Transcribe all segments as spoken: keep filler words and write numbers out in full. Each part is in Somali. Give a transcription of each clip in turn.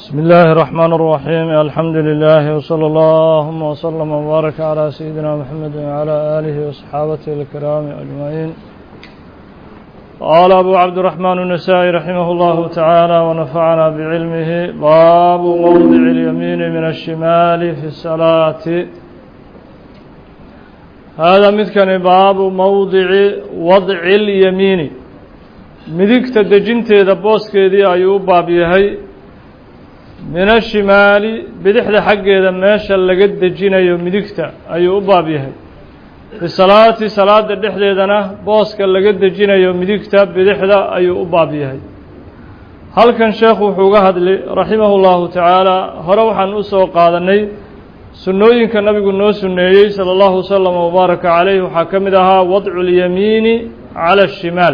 بسم الله الرحمن الرحيم الحمد لله وصلى اللهم وسلم وبارك على سيدنا محمد وعلى آله وصحابته الكرام أجمعين. قال أبو عبد الرحمن النسائي رحمه الله تعالى ونفعنا بعلمه: باب موضع اليمين من الشمال في الصلاة. هذا مثل باب موضع وضع اليمين مديكت دجنت دبوسك دي أيوب بابيهي من الشمال بدحد حق إذا ماشى لقد دجينا يوم مديكتا أيوب بابيهي في الصلاة صلاة الدحد إذا بوسك لقد دجينا يوم مديكتا بدحد أيوب بابيهي. هل كان شيخ وحوقه رحمه الله تعالى هروحا أسوق قادني سنوين كان نبي قلنا سنوي صلى الله وسلم وبارك عليه وحكم لها وضع اليمين على الشمال.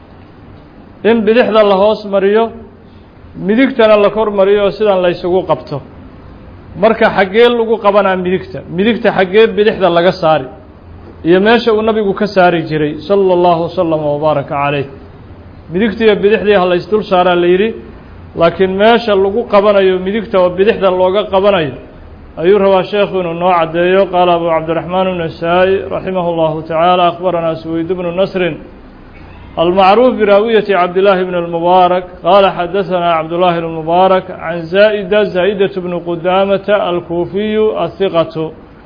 إن بدحد الله أسمريو midigtana la kor mariyo sidaan la isugu qabto marka xagee lagu qabanaa midigta midigta xagee bidixda laga saari iyo meesha uu nabigu ka saari jiray sallallahu wasallam wa baraka alayh midigta iyo bidixdii hal isdul saaraa la yiri laakiin meesha lagu qabanayo midigta oo bidixda looga qabanayo ayuu rabaa sheekhu inuu noo cadeeyo. qaala abu cabdiraxmaan an-nasaa'i rahimahullahu ta'ala akhbarana suwayd ibn nasr المعروف براوية عبد الله بن المبارك قال حدثنا عبد الله بن المبارك عن زائدة زائدة بن قدامة الكوفي الثقة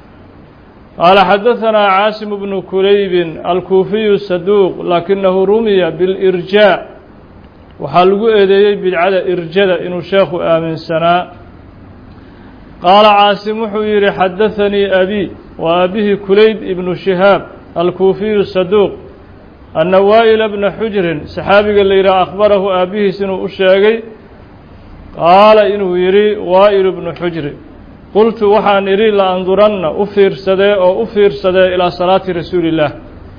قال حدثنا عاصم بن كليب الكوفي الصدوق لكنه رمي بالإرجاء وحلقوا إليه بالعدى إرجاء إنه شيخ آمن سنة. قال عاصم حوير حدثني أبي وأبيه كليب بن شهاب الكوفي الصدوق أن وائل بن حجر صحابي اللي يرى أخبره أبيه سنو أشاقي قال إنه يري وائل بن حجر قلت وحان يري لأنظرن أفير سدى أو أفير سدى إلى صلاة رسول الله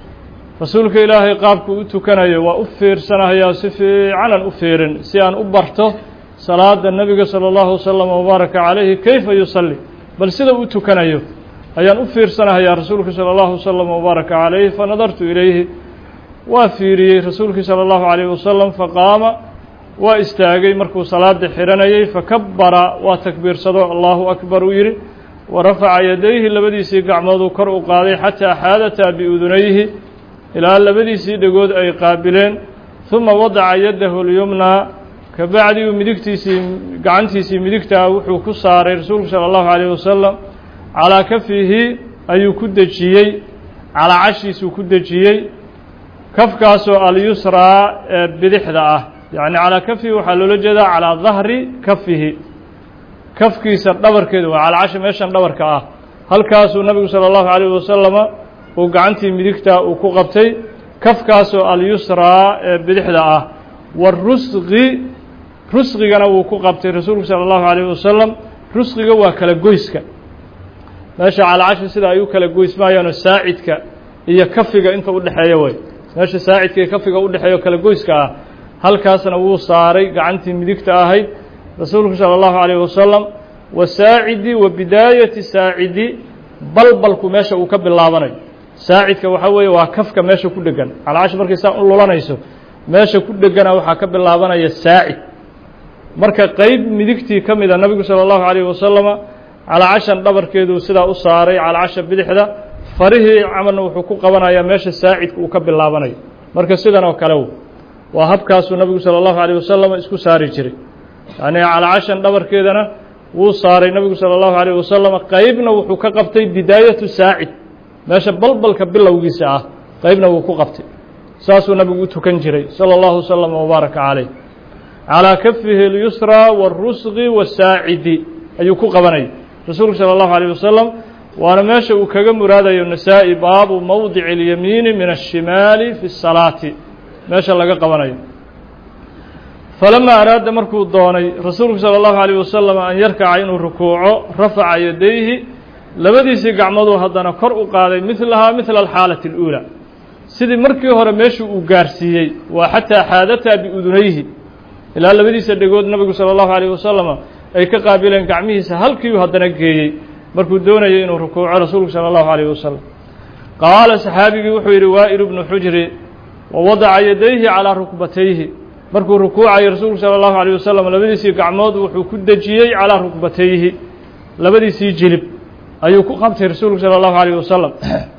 رسولك إلهي قابك أتكني وأفير سنة ياسفي على أفير سيان أبرته صلاة النبي صلى الله عليه وسلم وبارك عليه كيف يصلي بل سيدا أتكني أيان أفير سنة يا رسولك صلى الله عليه وسلم وبارك عليه فنظرت إليه وفيري رسولك صلى الله عليه وسلم فقام واستاغي مركو صلاة حرانيي فكبر وتكبير صدو الله أكبر ويري ورفع يديه لبديسي قعمضو كرء قاضي حتى حادث بأذنيه إلى لبديسي دقود أي قابلين ثم وضع يده اليمنى كبعد مدكتيسي قعنتيسي مدكتا وحو كساري رسولك صلى الله عليه وسلم على كفه أي كدجيي على عشيس كدجيي كفكاسو اليسرى بدحدة يعني على كفه وحلول جدا على ظهر كفه كفكيس الدبر كده وعلى عشم ايش الدبر كاه هل كاسو النبي صلى الله عليه وسلم وقعنتي مدكتا وكقبتي كفكاسو اليسرى بدحدة والرسغ رسغ كان وكقبتي رسول صلى الله عليه وسلم رسغ هو كلا جويسك ماشي على عشم سيدا ايو كلا جويس ما يعني ساعدك هي كفك انت ودحيا وي meesha saacidka kafiga u dhaxeeyo kala goyska ah halkaasna wuu saaray gacantii midigta ahayd rasuulku sallallahu alayhi wasallam wa saacidi wa bidayati saacidi balbalku meesha uu ka bilaabanayo saacidka waxa weeye waa kafka meesha ku dhagan calaash markay saa u lulanayso meesha ku dhagana waxa ka bilaabanaya saacid marka qayb midigtii kamida nabiga sallallahu alayhi wasallam calaashan dhabarkeedu sida u saaray calaasha bidixda farihii camalna wuxuu ku qabanayaa meesha saacidka uu ka bilaabanayo marka sidan oo kale waa habkaasuu nabigu sallallahu alayhi wasallam isku saari jiray yani calaashan dhabarkeedana wuu saaray nabigu sallallahu alayhi wasallam qaybna wuxuu ka qabtay bidaayatu saacid meesha balbalka bilowgiisa ah qaybna wuu ku qabtay saasuu nabigu u tukan jiray sallallahu alayhi wasallam wa baraka alayhi ala kaffihi al-yusra war-rusghi was-saacidi ayuu ku qabanay rasuulku sallallahu alayhi wasallam وانا ماشي وكغا مراده النسائي باب موضع اليمين من الشمال في الصلاه ماشي لغا قبanayo فلما اراد مركو دوني رسول صلى الله عليه وسلم ان يركع انه ركوعه رفع يديه لبديسي قعمدو hadana kor u qaaday mislaha misla الحاله الاولى sidii markii hore meeshu uu gaarsiiyay waa hatta haadata bi udunayhi ila labadiisa dhagood nabiga sallallahu alayhi wasallam ay ka qaabileen gacmihiisa halkii uu hadana geeyay markuu doonayay inuu rukuuco rasuulku sallallahu alayhi wasallam qaala saxaabigi wuxuu yiri waa'il ibn hujri wa wada'a yadayhi ala rukbatayhi markuu rukuucay rasuulku sala allahu alayh wasalam labadiisii gacmood wuxuu ku dejiyey calaa rukbatayhi labadiisii jilib ayuu ku qabtay rasuulku sala allahu alayh wasalam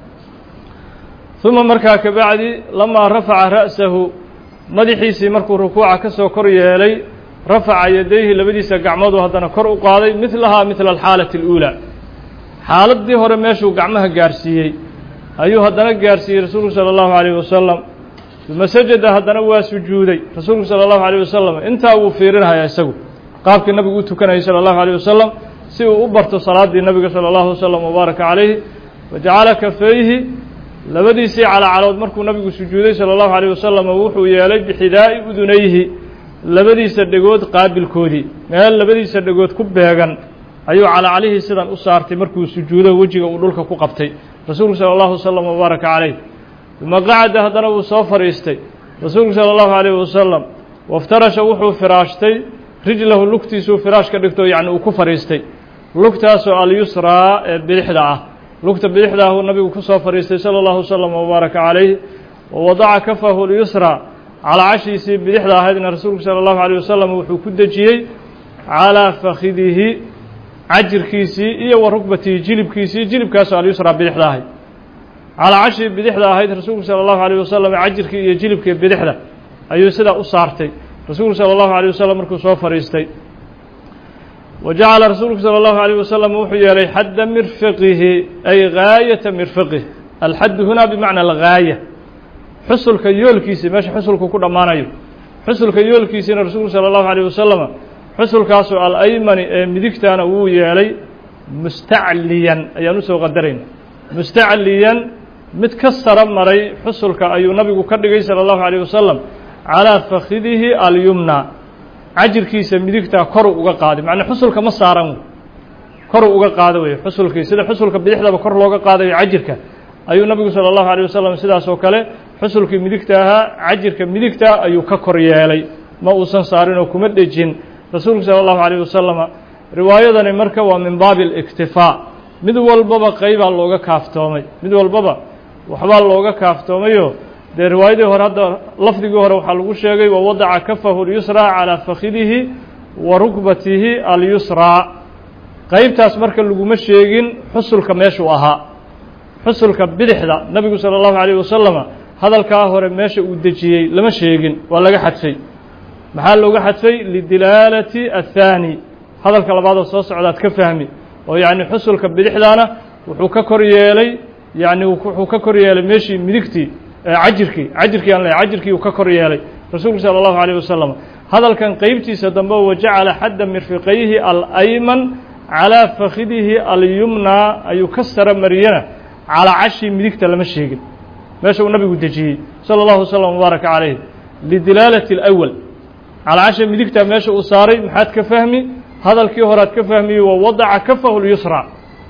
uma markaa kabacdi lamaa rafaca ra'sahu madaxiisii markuu rukuuca ka soo kor yeelay rafaca yadayhi labadiisa gacmood oo haddana kor u qaaday midlahaa midla alxaalati اluulaa xaaladdii hore meeshuu gacmaha gaarsiiyey ayuu haddana gaarsiiyey rasuulku sala allahu alayh wasalam uma sajada haddana waa sujuuday rasuulku sala allahu alayh wasalam intaa wuu fiirinhayaa isagu qaabkii nabigu u tukanayay sala allahu alayh wasalam si uu u barto salaaddii nabiga sala allahu wasalam wabaaraka calayhi wajacala kafayhi labadiisii calacalood markuu nabigu sujuuday sala allahu alayh wasalam wuxuu yeelay bixidaa'i udunayhi labadiisa dhegood qaabilkoodii meel labadiisa dhegood ku beegan ayuu calacalihii sidan u saartay markuu sujuudo wejiga uu dhulka ku qabtay rasuulku sala allahu wasalam wabaaraka calayh uma qacada haddana wuu soo fadhiistay rasuulku sala allahu alayh wasalam waftarasha wuxuu firaashtay rijlahu lugtiisuu firaash ka dhigto yacni uu ku fadhiistay lugtaasoo alyusraa ee bidixda ah lugta bidixda ahuu nabigu ku soo fadhiistay sala allahu wasalam wabaaraka calayh wa wadaca kafahu lyusraa calacashiisii bidixda ahaydna rasuulku sala allahu alayh wasalam wuxuu ku dejiyey calaa fakidihi cajirkiisii iyo wa rukbatihi jilibkiisii jilibkaasoo alyusraa bidixda ahayd calacashii bidixda ahayd rasuulku sala allahu alayh wasalam cajirkii iyo jilibkii bidixda ayuu sidaa u saartay rasuulku sala allahu alayh wasalam markuu soo fadhiistay wa jacala rasuulku sala allahu alayh wasalam wuxuu yeelay xadda mirfiqihi ay gaayata mirfiqih alxaddu hunaa bimacna algaaya xusulka yoolkiisii meesha xusulku ku dhammaanayo xusulka yoolkiisiina rasuulku sala allahu alayh wasalam xusulkaasoo alaymani ee midigtaana wuu yeelay mustacliyan ayaan usoo qadarayna mustacliyan mid ka saro maray xusulka ayuu nabigu ka dhigay sala allahu alayh wasalam calaa fakidihi alyumna cajirkiisa midigtaa koru uga qaaday macnaa xusulka ma saaran koru uga qaado wey xusulkii sida xusulka bidixdaba kor looga qaadayo cajirka ayuu nabigu sala allahu alayh wasalam sidaas oo kale xusulkii midigta ahaa cajirka midigta ayuu ka kor yeelay ma uusan saarin oo kuma dhejin rasuulku sala allahu alayh wasalama riwaayadani marka waa min baabi اliktifaa mid walbaba qeybaa looga kaaftoomay mid walbaba waxbaa looga kaaftoomayo dee riwaayadii hore hadda lafdigii hore waxaa lagu sheegay wawadaca kafahu اlyusraa calaa fakidihi wa rukbatihi alyusraa qeybtaas marka laguma sheegin xusulka meeshuu ahaa xusulka bidixda nabigu sala allahu alayh wasalama hadalkaa hore meesha uu dejiyey lama sheegin waa laga xadfay maxaa looga xadfay lidilaalati athaani hadalka labaadoo soo socdaad ka fahmi oo yacni xusulka bidixdaana wuxuu ka kor yeelay yacni wuxuu ka kor yeelay meeshii midigtii cajirkii cajirkii aan leeyahay cajirkii uu ka kor yeelay rasuulku sala allahu alayh wasalam hadalkan qeybtiisa dambe wajacala xadda mirfiqayhi alayman calaa fakidihi alyumna ayuu ka sara mariyana calacashii midigta lama sheegin meesha uu nabigu dejiyey sala allahu wasalam wabaaraka calayh lidilaalati alawal calacasha midigta meesha uu saaray maxaad ka fahmi hadalkii horead ka fahmiyey wa wadaca kafahu lyusraa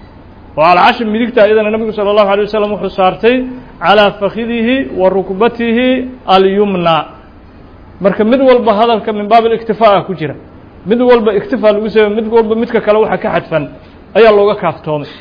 oo calacasha midigta iyadana nabigu sala allahu alay wasalam wuxuu saartay calaa fakidihi wa rukbatihi alyumna marka mid walba hadalka min baab اliktifaa ah ku jira mid walba iktifaa lagu sameey mid walba midka kale waxa ka xadfan ayaa looga kaaftoomay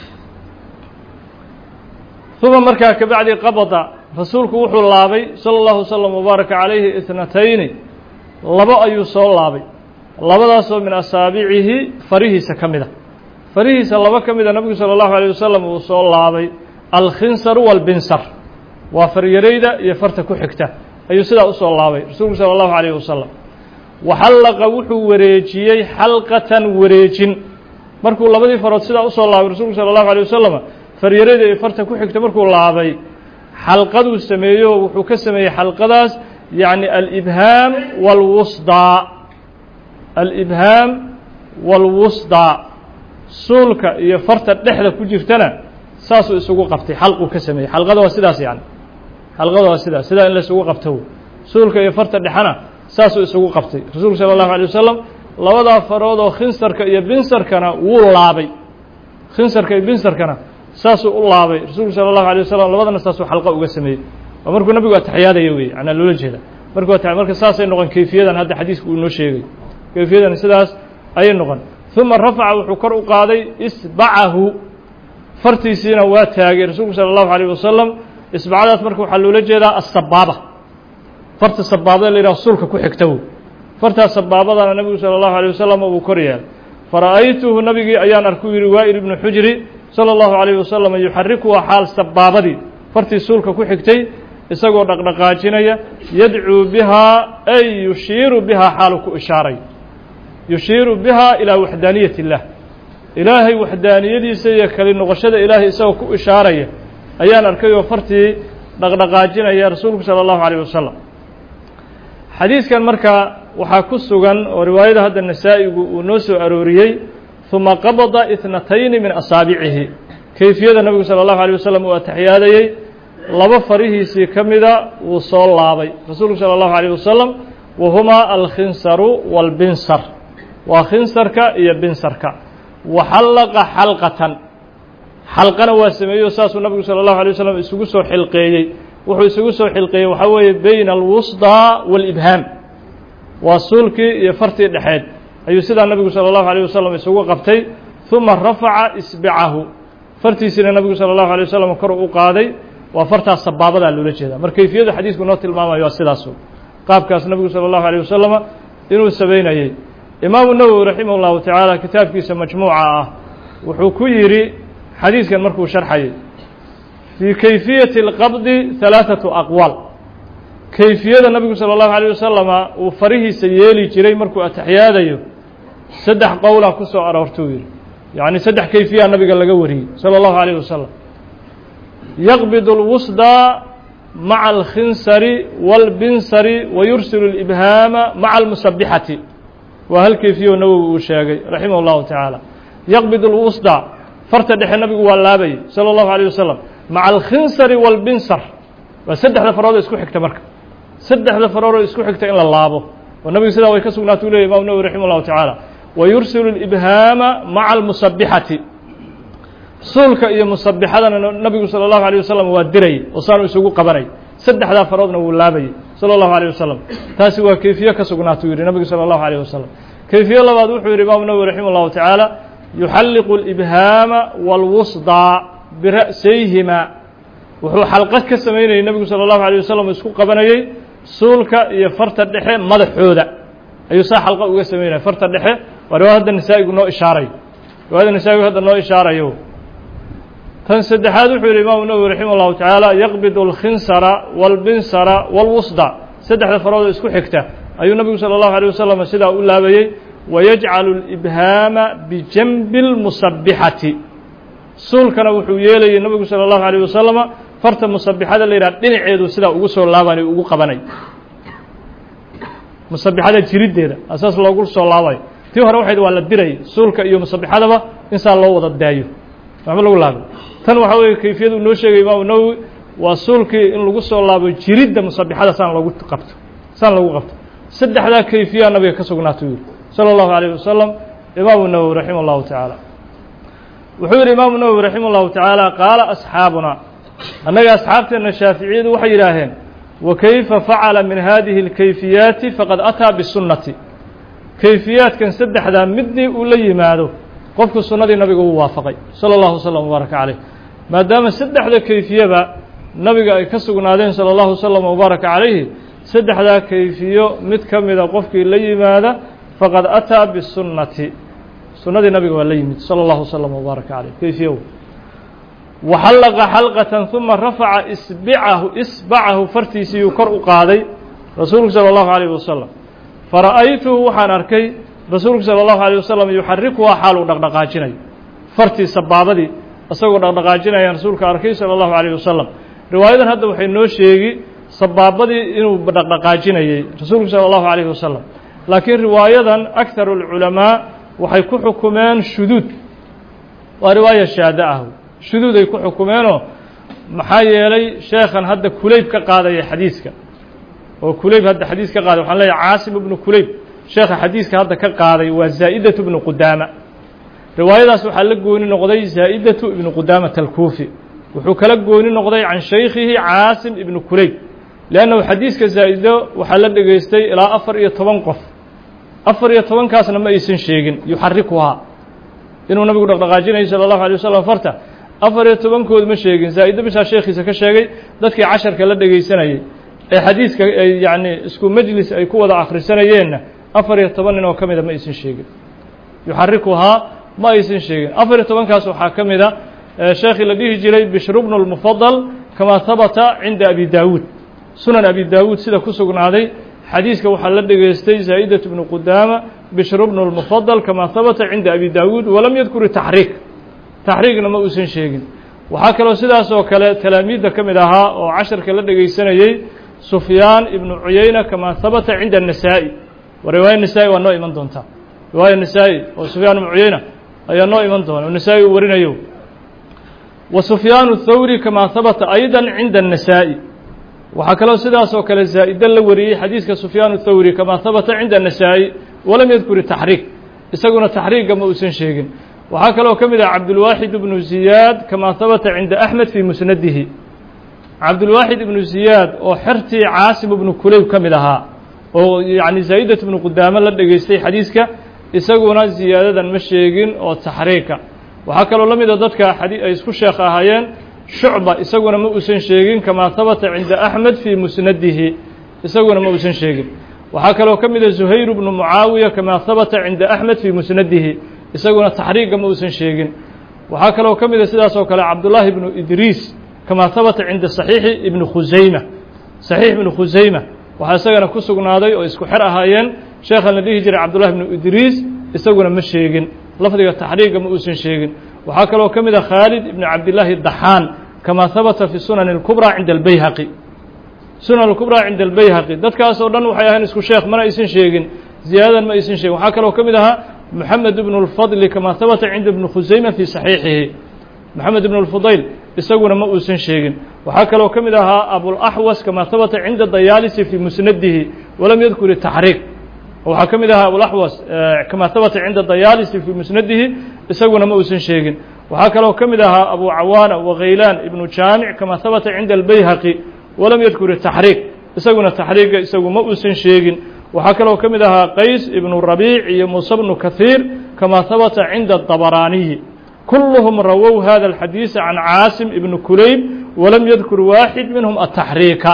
uma markaa kabacdi qabada rasuulku wuxuu laabay sala allahu wasalam wabaaraka calayhi itnatayni labo ayuu soo laabay labadaasoo min asaabicihi farihiisa ka mida farihiisa laba ka mida nabigu sala allahu alayh wasalam uu soo laabay alkhinsaru walbinsar waa faryarayda iyo farta ku xigta ayuu sidaa usoo laabay rasuulku sala allahu alayh wasalam waxallaqa wuxuu wareejiyey xalqatan wareejin markuu labadii farood sidaa usoo laabay rasuulku sala allahu alayh wasalam faryarayda iyo farta ku xigta markuu laabay xalqaduu sameeyo wuxuu ka sameeyey xalqadaas yacni alibhaam walwusdaa alibhaam walwusdaa suulka iyo farta dhexda ku jirtana saasuu isugu qabtay xalquu ka sameeyey xalqada waa sidaas yani xalqada waa sidaas sidaa in la isugu qabto suulka iyo farta dhexana saasuu isugu qabtay rasuulku sala allahu alay wasalam labadaa farood oo khinsarka iyo binsarkana wuu laabay khinsarka iyo binsarkana saasuu u laabay rasuulku sala allahu alay wasalam labadana saasuu xalqa uga sameeyey waa markuu nabigu ataxiyaadaya wey anaa loola jeeda markuu ata marka saasay noqon kayfiyadan hadda xadiisku uu inoo sheegay kayfiyadan sidaas ayay noqon uma rafaca wuxuu kor u qaaday isbacahu fartiisiina waa taagay rasuulku sala allahu alayh wasalam isbacadaas marka waxaa loola jeedaa asabaaba farta sabaabada la yidhaha sulka ku xigtow fartaas sabaabadana nebigu sala allahu alayh wasalam uu kor yeelay fara'aytuhu nabigii ayaan arkuu yidhi waa'il ibnu xujri sala allahu alayh wasalam yuxarikuha xaal sabaabadii fartii suulka ku xigtay isagoo dhaqdhaqaajinaya yadcuu bihaa ay yushiiru bihaa xaalu ku ishaaray yushiiru bihaa ilaa waxdaaniyat illah ilaahay waxdaaniyadiisa iyo kali noqoshada ilaahay isagoo ku ishaaraya ayaan arkay oo fartii dhaqdhaqaajinaya rasuulku sala allahu alayh wasalam xadiiskan markaa waxaa ku sugan oo riwaayada hadda nasaa'igu uu noo soo arooriyey huma qabada itnatayni min asaabicihi kayfiyada nabigu sala allahu alayh wasalam uu ataxiyaadayey laba farihiisii ka mida wuu soo laabay rasuulku sala allahu alayh wasalam wa humaa alkhinsaru waalbinsar waa khinsarka iyo binsarka wa xallaqa xalqatan xalqana waa sameeyo saasuu nabigu sala allahu alay wasalam isugu soo xilqeeyey wuxuu isugu soo xilqeeyey waxaa weeye bayna alwusdaa waalibhaam waa suulkii iyo fartii dhexeed ayuu sidaa nabigu sala allahu alayh wasalam isugu qabtay huma rafaca isbicahu fartiisiina nabigu sala allahu alay wasalam kor u qaaday waa fartaas sabaabadaa loola jeedaa mar kayfiyadu xadiisku noo tilmaamayo waa sidaasu qaabkaas nabigu sala allahu alayh wasalama inuu samaynayey imaamu nawowi raximah اllahu tacaala kitaabkiisa majmuuca ah wuxuu ku yidhi xadiiskan markuu sharxayay fii kayfiyati اlqabdi halaaثatu aqwaal kayfiyada nabigu salى اllahu alيyه wasalama uu farihiisa yeeli jiray markuu ataxiyaadayo saddex qowlaa ku soo aroortuu yidhi yacni saddex kayfiyaa nabiga laga wariyey salى اllahu عalيه wasalam yaqbid اlwusdaa maca alkhinsari wاlbinsari wayursil اlibhaama maca almusabixati waa hal kayfiyo nawowi uu sheegay raximah اllahu tacaala yaqbid اlwusdaa farta dhexe nabigu waa laabayay salى اllahu عalيه wasalam maca alkhinsari wاlbinsar waa saddexda faroodoo isku xigta marka saddexda faroodoo isku xigta in la laabo oo nabigu sidaa way ka sugnaata u leyahy imam nawowi raximah اllahu tacaala wayursilu اlibhaama maca almusabixati suulka iyo musabixadana nabigu salى اllahu عalيه wasalam waa dirayay oo saanu isugu qabanay saddexdaa faroodna wuu laabayay salى اllahu عalيه wasalam taasi waa kayfiye ka sugnaata u yidhi nabigu salى اllahu عalيه wasalam kayfiye labaad wuxuu yidhi imam nawowi raximah اllahu tacaala yuxalliqu اlibhaama wاlwusdaa bira'sayhima wuxuu xalqad ka samaynayay nebigu salى اllahu عalيه wasalam isku qabanayey suulka iyo farta dhexe madaxooda ayuu saa xalqa uga samaynaya farta dhexe waa riwaayad hadda nasaa'igu noo ishaarayo riwaayadda nasaa'igu hadda noo ishaarayo tan saddexaad wuxuu yidhi imaamu nawowi raximah اllahu tacaala yaqbidu اlkhinsara wاlbinsara wاlwusda saddexda faroodoo isku xigta ayuu nabigu salى اllahu عalيه wasalam sidaa u laabayey wayajcalu اlibhaama bijanbi اlmusabixati suulkana wuxuu yeelayay nabigu salى اllahu عalيه wasalama farta musabixada la yidhaha dhinaceedu sidaa ugu soo laabanay ugu qabanay musabixada jiriddeeda asaas loogu soo laabayo tii hore waxayd waa la dirayay suulka iyo musabixadaba in saa loo wada daayo waxba lagu laabay tan waxaa weeye kayfiyadu noo sheegay imaamu nawowi waa suulkii in lagu soo laabo jiridda musabixada saan loogu qabto saan loogu qabto saddexdaa kayfiyaa nabiga ka sugnaata u yidhi salى اllahu عalيه wasalam imaamu nawowi raximah اllahu tacaala wuxuu yidhi imaamu nawowi raximah اllahu tacaala qaala asxaabuna annaga asxaabteenna shaaficiyadu waxay yidhaaheen wakayfa facala min hadihi اlkayfiyaati faqad ataa bisunnati kayfiyaadkan saddexdaa midii uu la yimaado qofku sunnadii nabiga uu waafaqay salى اllahu wslam wbaaraka calayh maadaama saddexda kayfiyaba nabiga ay ka sugnaadeen salى اllahu wslam wbaaraka calayhi saddexdaa kayfiyo mid ka mida qofkii la yimaada faqad ataa bisunnati sunnadii nabiga waa la yimid salى اllahu wslam wbaaraka calayh kayfiyo waxallaqa xalqatan huma rafaca isbicahu isbacahu fartiisiiyuu kor u qaaday rasuulku salى اllahu عalيyه wasalam fara'aytuhu waxaan arkay rasuulku salى اllahu عalيه wasalam yuxarikuhaa xaaluu dhaqdhaqaajinayo fartii sabaabadii isagoo dhaqdhaqaajinayaan rasuulka arkay salى اllahu عalيه wasalam riwaayadan hadda waxay noo sheegi sabaabadii inuu dhaqdhaqaajinayey rasuulku salى اllahu عalيه wasalam laakiin riwaayadan akharu اlculamaa waxay ku xukumeen shuduud waa riwaaya shaada ah shuduud ay ku xukumeenoo maxaa yeelay sheekhan hadda kulayb ka qaadaya xadiiska oo kulayb hadda xadiis ka qaaday waxaan leeyahay caasim ibnu kulayb sheekha xadiiska hadda ka qaaday waa zaa'idatu ibnu qudaama riwaayadaas waxaa la gooni noqday zaa'idatu ibnu qudaamata alkuufi wuxuu kala gooni noqday can shaykhihi caasim ibnu kulayb leannahu xadiiska zaa'ido waxaa la dhegaystay ilaa afar iyo toban qof afar iyo tobankaasna ma aysan sheegin yuxarikuhaa inuu nabigu dhaqdhaqaajinayay salى اllahu عalيه wasalam farta afar iyo tobankood ma sheegin zaa'iddo bishaa sheekhiisa ka sheegay dadkii casharka la dhegaysanayay ee xadiiska ay yacni isku majlis ay ku wada akhrisanayeenna afar iyo toban nin oo ka mida ma aysan sheegin yuxarikuhaa ma aysan sheegin afar iyo tobankaas waxaa ka mida sheekhii la dhihi jiray bishr bnu lmufadal kamaa habata cinda abi daawuud sunan abi daawuud sida ku sugnaaday xadiiska waxaa la dhegaystay zaa'idatu bnu qudaama bishr bnu lmufadal kamaa habata cinda abi daawuud walam yadkur taxriik taxriigna ma uusan sheegin waxaa kaloo sidaas oo kale talaamiidda ka mid ahaa oo casharka la dhegaysanayey sufyaan ibnu cuyayna kamaa habata cinda النasaa'i wa riwaaya النasaa'i waa noo iman doontaa riwaaya النasaa'i oo sufyaan ibnu cuyayna ayaa noo iman doona o nasaa-i uu warinayo wa sufyaan الthawri kamaa habata ayda cinda النasaa'i waxaa kaloo sidaas oo kale zaa'ida la wariyey xadiiska sufyaan الthawri kamaa habata cinda النasaa'i walam yadkur taxriik isaguna taxriiga ma uusan sheegin waxaa kaloo ka mid ah cabdulwaaxid ibnu ziyaad kamaa habata cinda axmed fii musnadihi cabdulwaaxid ibnu ziyaad oo xertii caasim ibnu kulayb ka mid ahaa oo yacni zaa'idat ibnu qudaame la dhegaystay xadiiska isaguna ziyaadadan ma sheegin oo taxriika waxaa kaloo la mida dadka ay isku sheekh ahaayeen shucba isaguna ma uusan sheegin kamaa habata cinda axmed fii musnadihi isaguna ma uusan sheegin waxaa kaloo ka mida zuhayr bnu mucaawiya kamaa habata cinda axmed fii musnadihi isaguna taxriiga ma uusan sheegin waxaa kaloo ka mida sidaas oo kale cabdullaahi ibnu idriis kamaa habata cinda saxiixi ibni khusayma saxiix ibnu khusayma waxaa isagana ku sugnaaday oo isku xer ahaayeen sheekhan la dhihi jiray cabdullahi ibnu idriis isaguna ma sheegin lafdiga taxriiga ma uusan sheegin waxaa kaloo ka mida khaalid ibni cabdillaahi daxaan kamaa habata fi sunan اlkubraa cinda albayhaqi sunan اlkubraa cinda albayhaqi dadkaas oo dhan waxay ahayn isku sheekh mana aysan sheegin ziyaadadan ma aysan sheegin waxaa kaloo ka mid ahaa moxamed ibnu اlfadli kamaa habata cinda ibni khusayma fii saxiixihi moxamed ibnu اlfudayl isaguna ma uusan sheegin waxaa kaloo ka mid ahaa abulaxwas kamaa habata cinda dayaalisi fii musnadihi walam yadkur taxriik waxaa ka mid ahaa abulaxwas kamaa habata cinda dayaalisi fii musnadihi isaguna ma uusan sheegin waxaa kaloo ka mid ahaa abu cawaana wakhaylaan ibnu jaamic kamaa habata cinda albayhaqi walam yadkur taxriik isaguna taxriiga isagu ma uusan sheegin waxaa kaloo ka mid ahaa qays ibnu rabiic iyo muuse bnu kahiir kamaa habata cinda dabaraaniyi kulluhum rawow hada alxadiisa can caasim ibni kulayb walam yadkur waaxid minhum ataxriika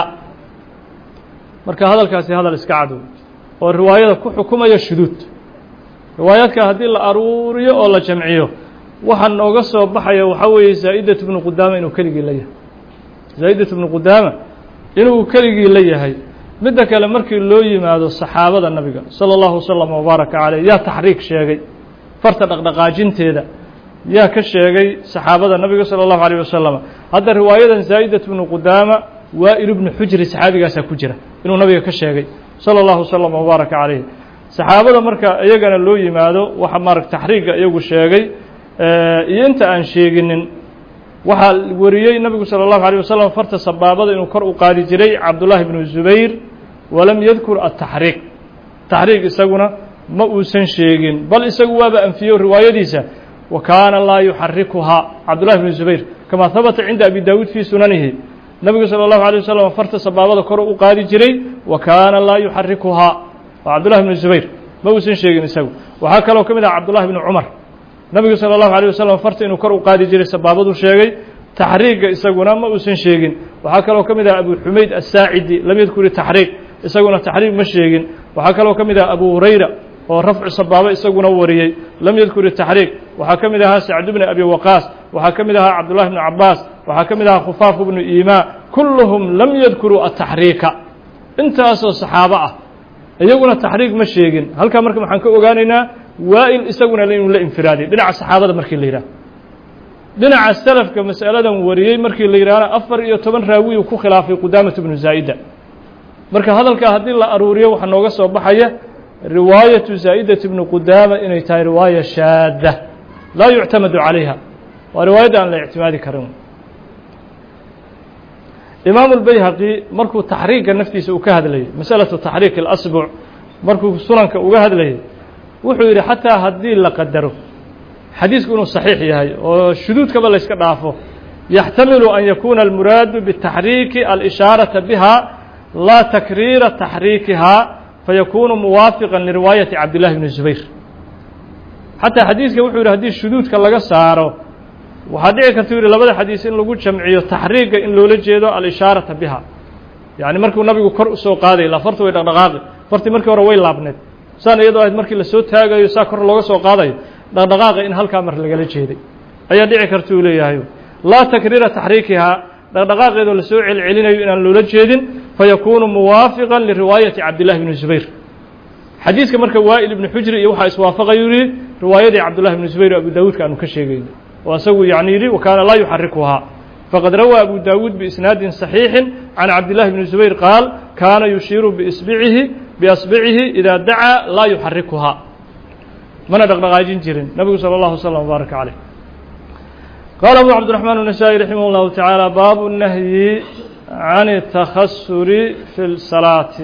marka hadalkaasi hadal iska cadow oo riwaayada ku xukumaya shuduud riwaayaadka haddii la aruuriyo oo la jamciyo waxaa nooga soo baxaya waxaa weeye zaa'idat ibnu qudaama inuu keligii la yahay zaa'idat ibnu qudaama inuu keligii la yahay midda kale markii loo yimaado saxaabada nabiga salى اllahu wasalam wbaaraka caleyh yaa taxriik sheegay farta dhaqdhaqaajinteeda yaa ka sheegay saxaabada nabiga salى اllahu alيyه wasalam hadda riwaayadan zaa'idat ibnu qudaama waa'il ibnu xujri saxaabigaasaa ku jira inuu nabiga ka sheegay salى اllahu wasalam wbaaraka caleyh saxaabada marka iyagana loo yimaado waxa maarag taxriiga iyagu sheegay iyo inta aan sheeginin waxaa wariyey nabigu salى الlahu عalيه wasalam farta sabaabada inuu kor u qaadi jiray cabdullahi bnu zubayr walam yadkur ataxriik taxriik isaguna ma uusan sheegin bal isagu waaba anfiyo riwaayadiisa wa kaana laa yuxarikuhaa cabdullahi bnu zubayr kamaa habata cinda abi daawuud fii sunanihi nabigu salى الlahu عalيه wasalam farta sabaabada kor u qaadi jiray wa kaana laa yuxarikuhaa waa cabdullahi bnu zubayr ma uusan sheegin isagu waxaa kaloo ka mid ah cabdullahi bnu cumar nabigu salى الlahu عalيه wasalam farta inuu kor u qaadi jiray sabaabadu sheegay taxriiga isaguna ma uusan sheegin waxaa kaloo ka mid ah abu xumayd aلsaacidi lam yadkuri taxriik isaguna taxriik ma sheegin waxaa kaloo ka mid ah abu hurayra oo rafcu sabaabo isaguna wariyey lam yadkuri taxriik waxaa ka mid ahaa sacd bni abi waqaas waxaa ka mid ahaa cabdullahi bnu cabaas waxaa ka mid ahaa khufaaf bnu imaa kulluhum lam yadkuruu ataxriika intaasoo saxaabo ah iyaguna taxriik ma sheegin halkaa marka maxaan ka ogaanaynaa waa'il isaguna inuu la infiraadiy dhinaca saxaabada markii la yidhaha dhinaca salafka mas'aladan wariyey markii la yidhaahna afar iyo toban raawi uu ku khilaafay qudaamatu bnu zaa'ida marka hadalkaa haddii la aruuriyo waxaa nooga soo baxaya riwaayatu zaa'idat ibnu qudaama inay tahay riwaaya shaada laa yuctamadu calayha waa riwaayadda aan la ictimaadi karin imaamu اlbayhaqi markuu taxriiga naftiisa uu ka hadlayay masalatu taxriik اlasbuc markuu sunanka uga hadlayay wuxuu yidhi xataa haddii la qadaro xadiisku inuu صaxiix yahay oo shuduudkaba la yska dhaafo yaxtamilu an yakuna almuraadu bitaxriiki alishaaraa biha laa takriira taxriikihaa fayakunu muwaafiqa liriwaayati cabdillahi bni zubayr xataa xadiiska wuxuu yidhi haddii shuduudka laga saaro waxaa dhici karta u yihi labada xadiis in lagu jamciyo taxriiga in loola jeedo alishaarata biha يعني markuu nabigu kor u soo qaaday la fartu way dhaqdhaqaaqi farti markii hore way laabneed saan iyadoo aad markii la soo taagayo saa kor looga soo qaadayo dhaqdhaqaaqa in halka mar laga jeeday ayaa dhici karta uu leeyahay la takrira tahriikiha dhaqdhaqaaqeedo la soo celcelinayo inaan loola jeedin fayakunu muwaafiqan li riwaayati Abdullah ibn Zubayr xadiiska marka Wa'il ibn Hujr iyo waxa iswaafaqay yiri riwaayadii Abdullah ibn Zubayr Abu Daawud kaanu ka sheegayay وأسوي يعني لي وكان لا يحركها فقد روى أبو داود بإسناد صحيح عن عبد الله بن الزبير قال كان يشير بإصبعه بأصبعه إذا دعا لا يحركها من دغدغاجين جيرين نبي صلى الله عليه وسلم وبارك عليه قال أبو عبد الرحمن النسائي رحمه الله تعالى باب النهي عن التخسر في الصلاة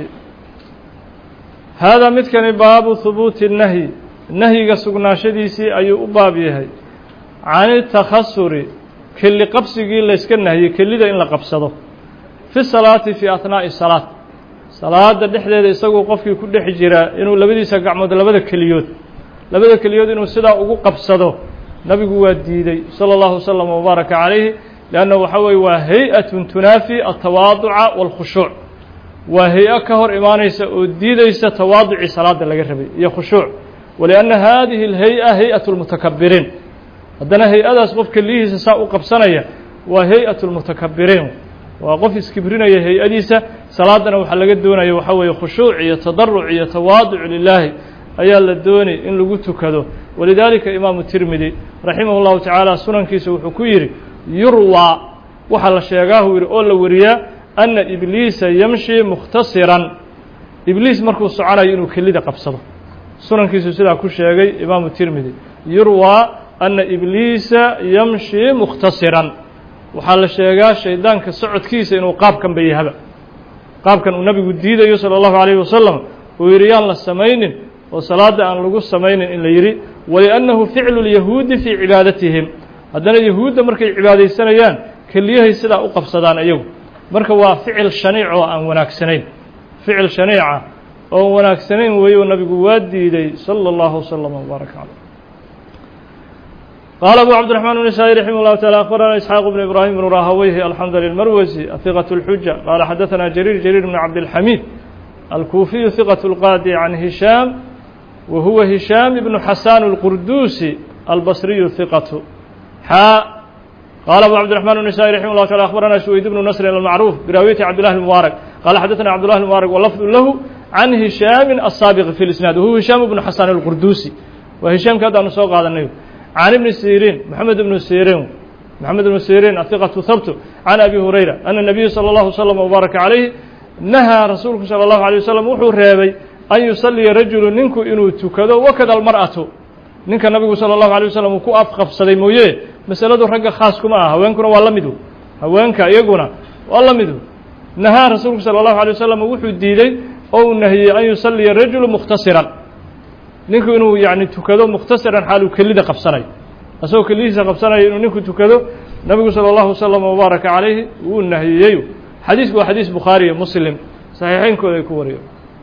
هذا متكن باب ثبوت النهي النهي قصقنا شديسي أي أبابيه عن التخسر كل قبسي لا يسكنه هي كل ده إن لا قبسده في الصلاة في أثناء الصلاة صلاة الدحدة يسوق قفك كل حجرة إنه لبدي سقع مد لبدا كليود لبدا كليود إنه سدا وقو قبسده نبي قوة ديدي صلى الله وسلم وبارك عليه لأنه حوي وهيئة تنافي التواضع والخشوع وهيئة كهر إيمانيس وديديس تواضع صلاة الجربي هي خشوع ولأن هذه الهيئة هيئة المتكبرين haddana hay-adaas qofka lihiisa saa u qabsanaya waa hay-atu lmutakabiriin waa qof iskibrinaya hay-adiisa salaadana waxaa laga doonaya waxaa weeye khushuuc iyo tadaruc iyo tawaaduc lilaahi ayaa la doonay in lagu tukado walidaalika imaamu tirmidi raximah llahu tacaala sunankiisa wuxuu ku yidhi yurwaa waxaa la sheegaa uu yidhi oo la wariyaa ana ibliisa yamshi mukhtasiran ibliis markuu soconayo inuu kelida qabsado sunankiisu sidaa ku sheegay imaamu tirmidi yurwaa أن إبليس يمشي مختصرا وحال الشيغا شيطان كسعود كيس إنه قاب كان بيهبا قاب كان النبي الديدة صلى الله عليه وسلم ويريان للسمين وصلاة أن لقوا السمين إلا يري ولأنه فعل اليهود في عبادتهم هذا اليهود مركي عبادة السنيان كليه يسلا أقف صدان أيوه مركي هو فعل شنيع وأن وناك سنين فعل شنيع أو وناك سنين ويو النبي قواد ديدي صلى الله وسلم وبارك عليه قال أبو عبد الرحمن النسائي رحمه الله تعالى أخبرنا إسحاق بن إبراهيم بن راهويه الحمد المروزي ثقة الحجة قال حدثنا جرير جرير بن عبد الحميد الكوفي ثقة القاضي عن هشام وهو هشام بن حسان القردوسي البصري ثقة حاء قال أبو عبد الرحمن النسائي رحمه الله تعالى أخبرنا سويد بن نصر المعروف برواية عبد الله المبارك قال حدثنا عبد الله المبارك واللفظ له عن هشام السابق في الإسناد وهو هشام بن حسان القردوسي وهشام كذا نسوق هذا النبي عن ابن سيرين محمد بن سيرين محمد بن سيرين الثقة ثبت عن أبي هريرة أن النبي صلى الله عليه وسلم وبارك عليه نهى رسولك صلى الله عليه وسلم وحور رابي أن يصلي رجل ننكو إنو تكذا وكذا المرأة ننك النبي صلى الله عليه وسلم وكو أفقف صديمويه مسألة رجع خاصكم معها هوانكنا والله مدو هوانك يقونا والله مدو نهى رسولك صلى الله عليه وسلم وحور ديدي أو نهي أن يصلي رجل مختصرا ninku inuu yani tukado mukhtasaran xaal uu kelida qabsanayo asagoo kelidiisa qabsanayo inuu ninku tukado nabigu sala allahu wasalam wabaaraka calayhi wuu nahiyey xadiisku waa xadiis bukhaari iyo muslim saxiixeynkooda ay ku wariyo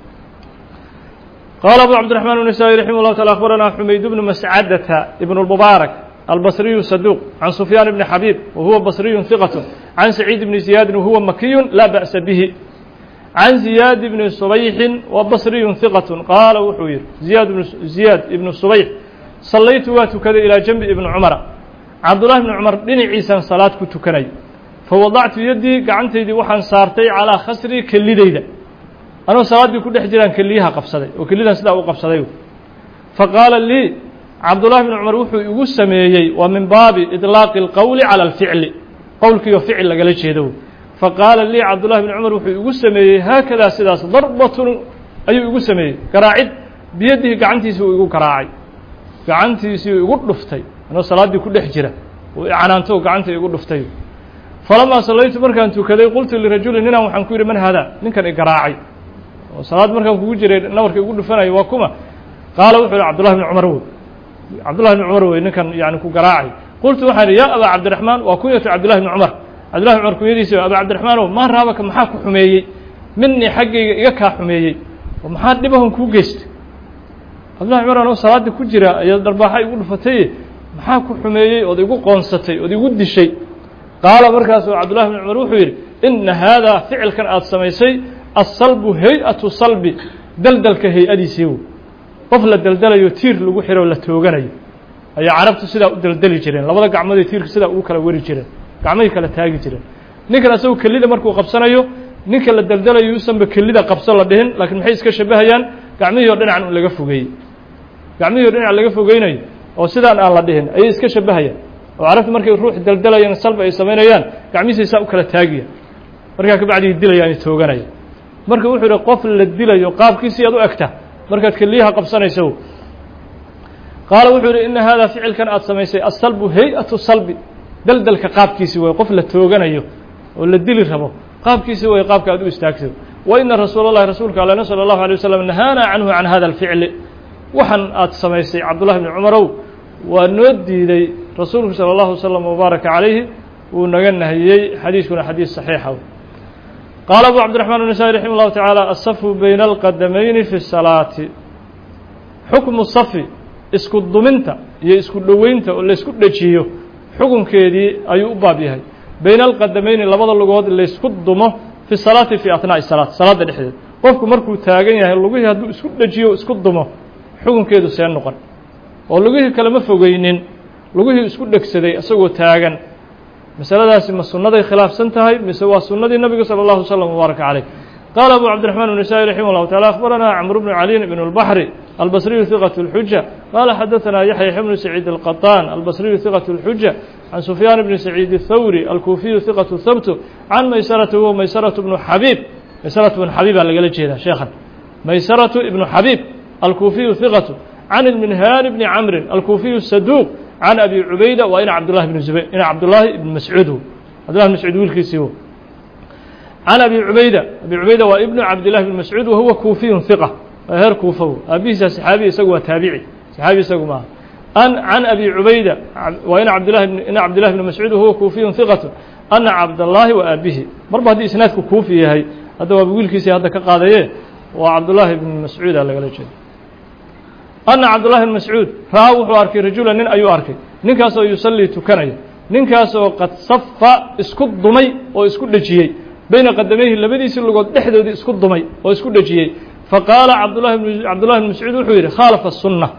qaala abu cabdiraxmaan النasaa'i raximah llahu taala akhbarana xumayd bnu mascadata ibn اlmubaarak albasriyu saduuq can sufyaan bni xabiib wahuwa basriyu hiqat can saciid bni ziyaadin wahuwa makiyu laa ba'sa bihi عن زياد بن صبيح وبصري ثقة قال وحوير زياد بن زياد بن صبيح صليت واتكذا إلى جنب ابن عمر عبد الله بن عمر بن عيسى صلاة كتكني فوضعت يدي قعنت يدي وحن صارتي على خسري كل ديدا أنا صلاة بكل حجران كليها قفصدي وكلنا سلا وقفصدي فقال لي عبد الله بن عمر وحو يقسمي ومن باب إطلاق القول على الفعل قولك يفعل لقال شيء فقال لي عبد الله بن عمر وحو يقسمي هكذا سداس ضربة أي يقسمي كراعد بيده قعنتيسي ويقو كراعي قعنتيسي ويقو رفتي أنا صلاة بكل حجرة وعنانته قعنتي يقو رفتي فلما صليت مركان كذا قلت لرجل إننا وحن كوير من هذا نكن كراعي وصلاة مركان كوجر نورك يقول فنا يواكما قال وحو عبد الله بن عمر عبد الله بن عمر نكن يعني كراعي قلت وحن يا أبا عبد الرحمن وكوية عبد الله بن عمر عبد الله بن عمر كويديس أبا عبد الرحمن ما رابك محاك حميي مني حقي يكا حميي ومحاد دبهم كو جست عبد الله بن عمر أنا صلاة كجرة يا درباحي يقول فتي محاك حميي ودي يقول قنصتي ودي يقول دشي qaala markaasuu cabdullahi bni cumar wuxuu yidhi ina haadaa ficilkan aada samaysay asalbu hay-atu salbi daldalka hay-adiisii w qof la daldalayo tiir lagu xiro la tooganayo ayaa carabtu sidaa u daldali jireen labada gacmood ee tiirka sidaa ugu kala wari jireen gacmahay kala taagi jireen ninkan asagu kelida markuu qabsanayo ninka la daldalayo usanba kelida qabso la dhihin laakiin maxay iska shabahayaan gacmihii oo dhinacan un laga fogeeyey gacmihii o dhinac laga fogeynayo oo sidaan aan la dhihin ayay iska shabahayaan oo carabtu markay ruux daldalayaan salba ay samaynayaan gacmihiisay saa u kala taagiya markaa kabacdii dilayaan tooganaya marka wuxuu yidhi qof la dilayo qaabkiisii aad u egta markaad keliyaha qabsanayso qaala wuxuu yidhi ina haadaa ficilkan aada samaysay asalbu hay-atu salbi daldalka qaabkiisi way qof la tooganayo oo la dili rabo qaabkiisi way qaabka aad u istaagto wa ina rasuula اllahi rasuulka alena salى اllahu alيه wasalam nahaana canhu can hada alficli waxaan aada samaysay cabdullahi bni cumarow waa noo diiday rasuulku salى اllahu wasalam wabaaraka calayhi wuu naga nahiyey xadiiskuna xadiis saxiixa qaala abu cabdiraxmaan النasaaئي raximah اllahu taعaalى aلsafu bayna alqadamayni fi الsalaati xukmu safi isku duminta iyo isku dhoweynta oo laysku dhejiyo xukunkeedii ayuu u baab yahay bayna alqadamayni labada lugood laysku dumo fi salaati fi atnaaءi salaat salaadda dhexdeed qofku markuu taagan yahay lugihii hadduu isku dhejiyo isku dumo xukunkeedu see noqon oo lugihii kalema fogeynin lugihii isku dhegsaday isagoo taagan masaladaasi ma sunnaday khilaafsan tahay mise waa sunnadii nabiga salى اllahu wslam wbaaraka caleyh qaala abu cabdiraxmaan النasaaئي raximah اllahu taعala akhbaranaa camru bnu caliin ibn اlbaxri albasriyu hiqaة اlxuja qaala xadaثanaa yaxya bnu saciid الqaطaan albasriyu hiqaة اlxuja can sufyaan bni saciid الthawri alkuufiyu hiqaة habtu can maysarata huwa maysaratu bnu xabiib maysaratu ibnu xabiibaa lagala jeedaa sheekhan maysaratu ibnu xabiib alkuufiyu hiqatu can ilminhaani bni camrin alkuufiyu saduuq can abi cubayda waa ina cabdullahi bni zubayr ina cabdullaahi ibni mascuud cabdullahi bn mascuud wiilkiisii wo can abi cubayda abi cubayda waa ibnu cabdillahi bni mascuud wahuwa kuufiyun hiqa waa heer kuufawo aabihiisa saxaabi isagu waa taabici saxaabi isagu maaha an can abi cubayda waa ina cabdillahi ina cabdillahi bni mascuud wahuwa kuufiyun hiqatu ana cabdallaahi wa aabihi marba haddii isnaadku kuufi yahay hadda waaba wiilkiisii hadda ka qaadaye waa cabdullaahi bni mascuuda lagala jeeda ana cabdullahi bn mascuud ra-a wuxuu arkay rajula nin ayuu arkay ninkaasoo yusallii tukanaya ninkaasoo qad safa isku dumay oo isku dhejiyey bayna qadamayhi labadiisii lugood dhexdoodii isku dumay oo isku dhejiyey faqaala cabdulahi cabdullahi bn mascuud wuxuu yidhi khaalafa sunna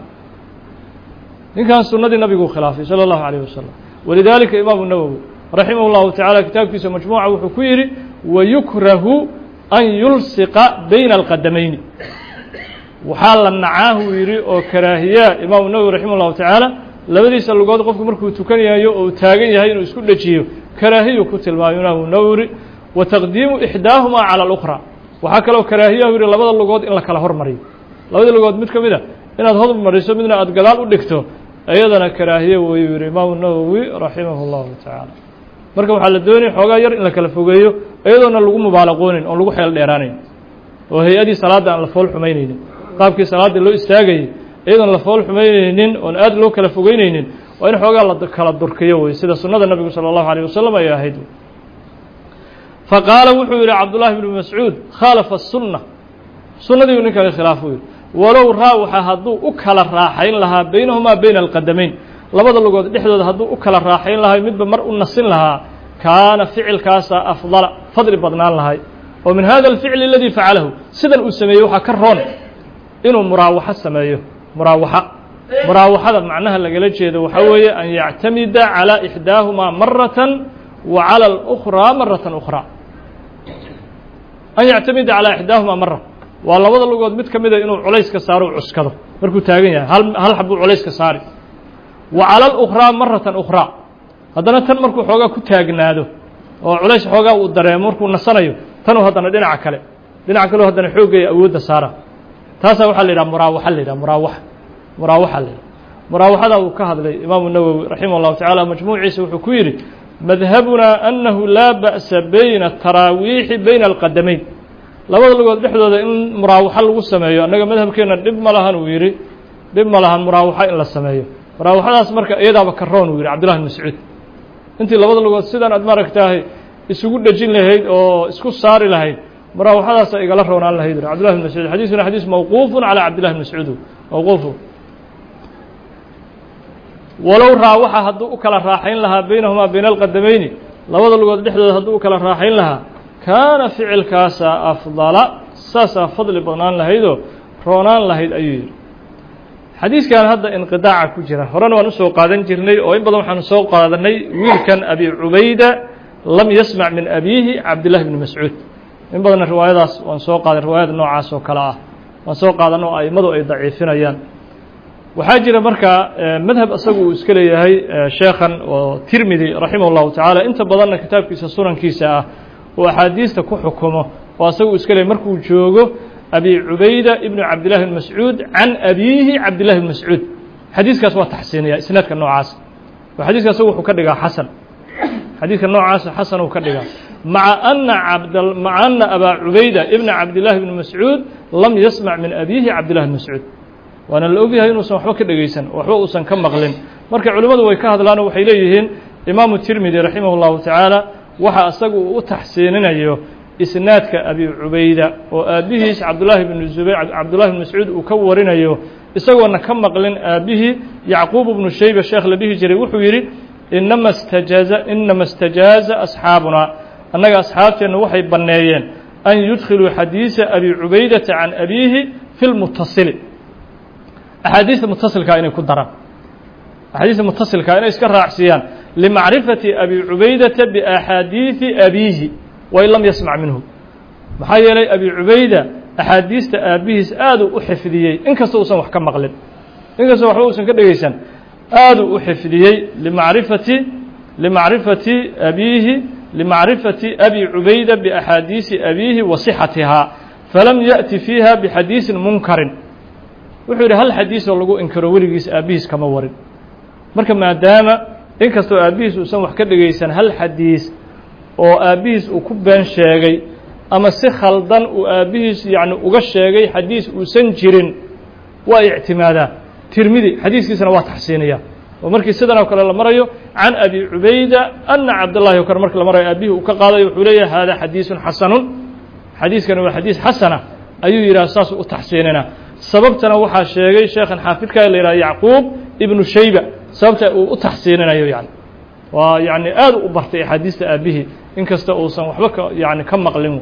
ninkan sunnadii nabiguu khilaafay salى اllahu عalيه wasalam walidaalika imaamu nawowi raximah اllahu taعala kitaabkiisa majmuuca wuxuu ku yidhi wayukrahu an yulsiqa bayna alqadamayni waxaa la nacaahuu yidhi oo karaahiyaa imaamu nawowi raximah اllahu tacaala labadiisa lugood qofku markuu tukanayayo oo uu taagan yahay inuu isku dhejiyo karaahiyu ku tilmaamay imaamu nawowi wa taqdiimu ixdaahumaa calى اlأkhra waxaa kaloo karaahiyahu yidhi labada lugood in la kala hormariyo labada lugood mid ka mid a inaad hormariso midna aada gadaal u dhigto iyadana karaahiye wayuu yidhi imaamu nawowi raximah اllahu tacaala marka waxaa la doonaya xoogaa yar in la kala fogeeyo iyadoona lagu mubaalaqoonin oon lagu xeel dheeraanayn oo hay-adii salaadda aan la fool xumaynaynin qaabkii salaadda loo istaagayay iyadoon la fool xumaynaynin oon aad loo kala fogeynaynin waa in xoogaa la kala durkiyo wey sida sunnada nabigu salى اllahu عalيه wasalam ay ahayd faqaala wuxuu yidhi cabdullahi bnu mascuud khaalafa الsunna sunnadiiu ninkani khilaaf u yidhi walow raawaxa hadduu u kala raaxayn lahaa baynahumaa bayna alqadamayn labada lugood dhexdooda hadduu u kala raaxayn lahay midba mar u nasin lahaa kaana ficilkaasa afdala fadli badnaan lahay oo min hada alficli aladii facalahu sidan uu sameeyey waxaa ka roon inuu muraawaxo sameeyo muraawaxa muraawaxada macnaha lagala jeedo waxaa weeye an yactamida calى ixdaahumaa maratan wa calى اlأkhraa maratan أkhraa an yactamida calى ixdaahumaa mara waa labada lugood mid ka mida inuu culayska saaro u cuskado markuu taagan yahay hal hal xabuu culayska saari wa calى اlأkhraa maratan أkhraa haddana tan markuu xoogaa ku taagnaado oo culays xoogaa uu dareemo markuu nasanayo tanuu haddana dhinaca kale dhinaca kaleo haddana xoogaya awoodda saara taasaa waxaa la yidhaha muraawaxa la yidhaha muraawaxa muraawaxa la yidhaha muraawaxada uu ka hadlay imaamu nawowi raximah اllahu taعala majmuuciisa wuxuu ku yidhi madhabunaa annahu laa ba'sa bayna taraawiixi bayna alqadamayn labada lugood dhexdooda in muraawaxo lagu sameeyo annaga madhabkeenna dhib ma lahan uu yidhi dhib ma lahan muraawaxo in la sameeyo muraawaxadaas marka iyadaaba ka roon uu yidhi cabdullahi bn mascuud intii labada lugood sidaan aad maaragtahay isugu dhejin lahayd oo isku saari lahayd muraawaxadaasa igala roonaan lahayd yidhi cabdullahi bn mascuud xadiiskuna xadiis mawquufun calى cabdillahi bn mascuud mawquufu walow raawaxa hadduu u kala raaxayn lahaa baynahumaa bayna alqadamayni labada lugood dhexdooda hadduu kala raaxayn lahaa kaana ficilkaasaa afdala saasaa fadli badnaan lahaydoo roonaan lahayd ayuu yidhi xadiiskan hadda inqidaaca ku jira horena waan usoo qaadan jirnay oo in badan waxaanu soo qaadanay wiilkan abi cubayda lam yasmac min abiihi cabdillahi bni mascuud in badanna riwaayadaas waan soo qaadan riwaayada noocaas oo kale ah waan soo qaadan oo a'immadu ay daciifinayaan waxaa jira markaa madhab isagu uu iska leeyahay sheekhan oo tirmidi raximah اllahu tacaala inta badanna kitaabkiisa sunankiisa ah oo axaadiista ku xukumo oo isagu iska leeyahy markuu joogo abi cubayda ibnu cabdillahi bn mascuud can abiihi cabdillahi bn mascuud xadiiskaas waa taxsiiniya isnaadka noocaas oo xadiiska isagu wuxuu ka dhigaa xasan xadiidka noocaasa xasan uu ka dhigaa maca ana abd maca ana abaa cubayda ibna cabdillahi bni mascuud lam yasmac min abiihi cabdillahi bn mascuud waana la ogyahay inuusan waxba ka dhegaysan waxba uusan ka maqlin marka culimmadu way ka hadlaanoo waxay leeyihiin imaamu tirmidi raximah اllahu tacaala waxa isagu uu u taxsiininayo isnaadka abi cubayda oo aabbihiis cabdullaahi bn zubayr cabdullahi bn mascuud uu ka warinayo isagoona ka maqlin aabbihii yacquub bnu shayba sheekh la dhihi jiray wuxuu yidhi inama stajaaza inama istajaaza asxaabuna annaga asxaabteenna waxay banneeyeen an yudkhiluu xadiisa abi cubaydata can abiihi fi lmutasili axaadiista mutasilkaa inay ku daraan axaadiista mutasilkaa inay iska raacsiiyaan limacrifati abi cubaydata biaxaadiidi abiihi wain lam yasmac minhu maxaa yeelay abi cubayda axaadiista aabbihiis aaduu u xifdiyey inkasta uusan wax ka maqlin inkastoo waxba uusan ka dhegaysan aaduu u xifdiyey limacrifati limacrifati abiihi limacrifati abi cubayda biaxaadiisi abiihi wa sixatihaa falam yaأti fiiha bixadiisin munkarin wuxuu yidhi hal xadiisoo lagu inkiro weligiis aabbihiis kama warin marka maadaama inkastoo aabbihiis uusan wax ka dhegaysan hal xadiis oo aabbihiis uu ku been sheegay ama si khaldan uu aabbihiis yacni uga sheegay xadiis uusan jirin waa ictimaadaa tirmidi xadiiskiisana waa taxsiiniya oo markii sidan oo kale la marayo can abi cubayda ana cabdullahi oo kale marka la marayo aabbihii uu ka qaadayo wuxuu leeyahay hada xadiisun xasanun xadiiskani waa xadiis xasana ayuu yidhaha saasuu u taxsiinina sababtana waxaa sheegay sheekhan xaafidka la yidhaha yacquub ibnu shayba sababta uu u taxsiininayo yani waa yani aad u bartay axaadiista aabbihii inkasta uusan waxba ka yani ka maqlin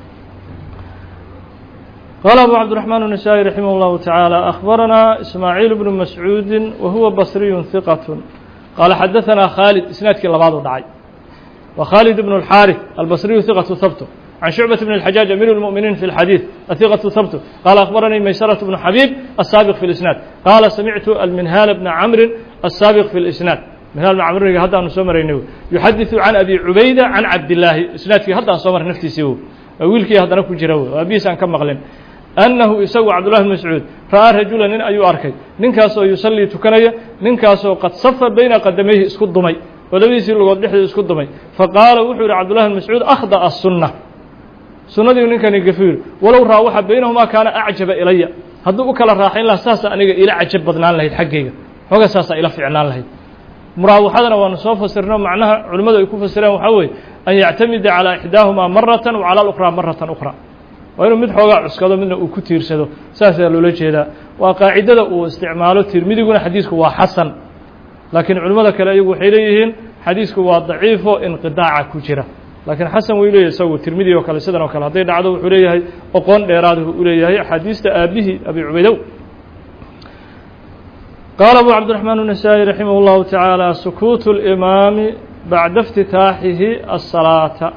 qaala abu cabdiraxmaan النasaaئي raximah اllahu taعaalى akhbaranaa ismaaciil bnu mascuudi wa huwa basriyu hiqat qaala xadaثanaa khaalid isnaadkii labaadu dhacay wa khaalid bn اlxaariث albasriyu hiqatu habtu can shucbaة bn الxajaaj amiir اlmؤminiin fi اlxadiiث ahiqatu habtu qaala akhbaranii maysaraة bnu xabiib الsaabiq fi اlisnaad qaala samictu alminhaal bna camri الsaabiq fi اlisnaad minhaal bna camriga haddaanu soo maraynay yuxadiثu can abi cubayda can cabdillaahi isnaadkii haddaan soo maray naftiisii wo waa wiilkii haddana ku jira wo aabihiis aan ka maqlin annahu isagu cabdullahi bn mascuud ra'aa rajula nin ayuu arkay ninkaasoo yusallii tukanaya ninkaasoo qad safa bayna qadamayhi isku dumay oo labadiisii lugood dhexdeeda isku dumay faqaala wuxuu yidhi cabdullahi bn mascuud akhda'a sunna sunnadiiu ninkani gafiir walow raa waxa baynahumaa kaana acjaba ilaya hadduu u kala raaxayn lahaa saasa aniga ila cajab badnaan lahayd xaggayga xooga saasaa ila ficnaan lahayd muraawaxadana waanu soo fasirno macnaha culimmadu ay ku fasireen waxaa weeye an yactamida calaa ixdaahumaa maratan wa cala alukhraa maratan ukhra waa inuu mid xoogaa cuskado midna uu ku tiirsado saasaa loola jeedaa waa qaacidada uu isticmaalo tirmidiguna xadiisku waa xasan laakiin culimmada kale iyagu waxay leeyihiin xadiisku waa daciifo inqidaaca ku jira laakiin xasan wuu leeyahay isagu tirmidi oo kale sidan oo kale hadday dhacdo wuxuu leeyahay oqoon dheeraaduu u leeyahay axaadiista aabbihii abi cubaydow qaala abu cabdiraxmaan النasaaئي raximah اllahu taعaalى sukuutu اlimaami bacda اftitaaxihi الsalaata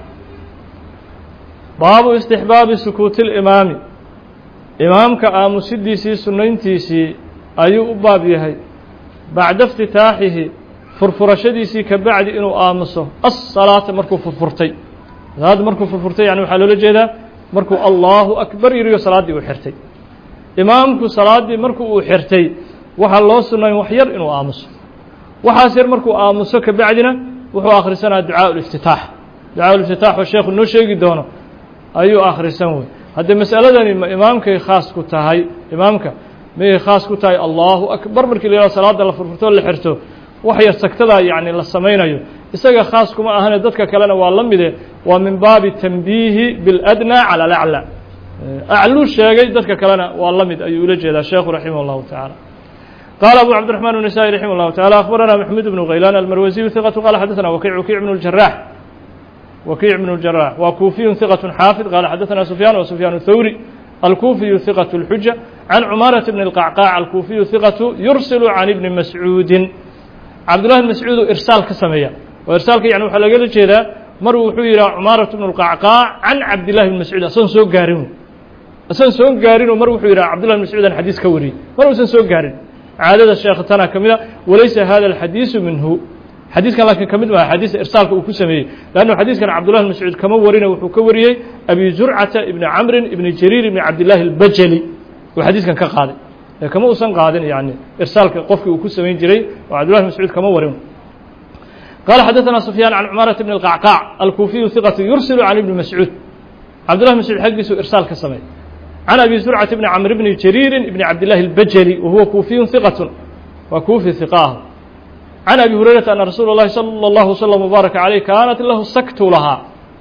baabu istixbaabi sukuuti اlimaami imaamka aamusidiisii sunnayntiisii ayuu u baab yahay bacda اftitaaxihi furfurashadiisii ka bacdi inuu aamuso asalaata markuu furfurtay salaadda markuu furfurtay yani waxaa loola jeedaa markuu allahu akbar yiriyo salaaddii uu xirtay imaamku salaaddii marku uu xirtay waxaa loo sunayn wax yar inuu aamuso waxaas yar markuu aamuso ka bacdina wuxuu akhrisanaa ducaa uliftitaax ducaa uliftitaax oo sheekhu noo sheegi doono ayuu akhrisan wey haddee mas'aladani ma imaamkay khaas ku tahay imaamka mayay khaas ku tahay allahu akbar markii la yihahdo salaadda la furfurtoo la xirto wax yar sagtadaa yacni la samaynayo isaga khaas kuma ahane dadka kalena waa la mide waa min baabi tanbiihi biاladnaa cala alaclى acluu sheegay dadka kalena waa la mid ayuu ula jeedaa sheekhu raximah اllahu taعaalى qaala abu cabdiraxmaan النasaaئي raximah اllahu taعalى akhbarana maxmud bnu haylaan almarwasiyu hiqatu qala xadaثna wakic wakic bnu اljarax وكيع بن الجراح وكوفي ثقة حافظ قال حدثنا سفيان وسفيان الثوري الكوفي ثقة الحجة عن عمارة بن القعقاع الكوفي ثقة يرسل عن ابن مسعود عبد الله بن مسعود إرسال كسمية وإرسالك يعني وحلقة كذا مروا حيرا عمارة بن القعقاع عن عبد الله بن مسعود أصلا سوق قارن أصلا سوق قارن ومروا حيرا عبد الله بن مسعود حديث كوري مروا أصلا سوق قارن عادة الشيخ تنا كمذا وليس هذا الحديث منه حديث كان لكن كمذا حديث إرسالك وكسمية لأنه حديث كان عبد الله بن مسعود كما ورينا وحكوري أبي زرعة ابن عمرو ابن جرير ابن عبد الله البجلي وحديث كان كقاضي كما أصلا قاضي يعني إرسالك قفك وكسمين جري وعبد الله بن مسعود كما ورينا قال حدثنا سفيان عن عمارة بن القعقاع الكوفي ثقة يرسل عن ابن مسعود عبد الله بن مسعود حديث إرسال كسمية عن أبي زرعة بن عمرو بن جرير بن عبد الله البجلي وهو كوفي ثقة وكوفي ثقاه عن أبي هريرة أن رسول الله صلى الله وسلم وبارك عليه كانت له السكت لها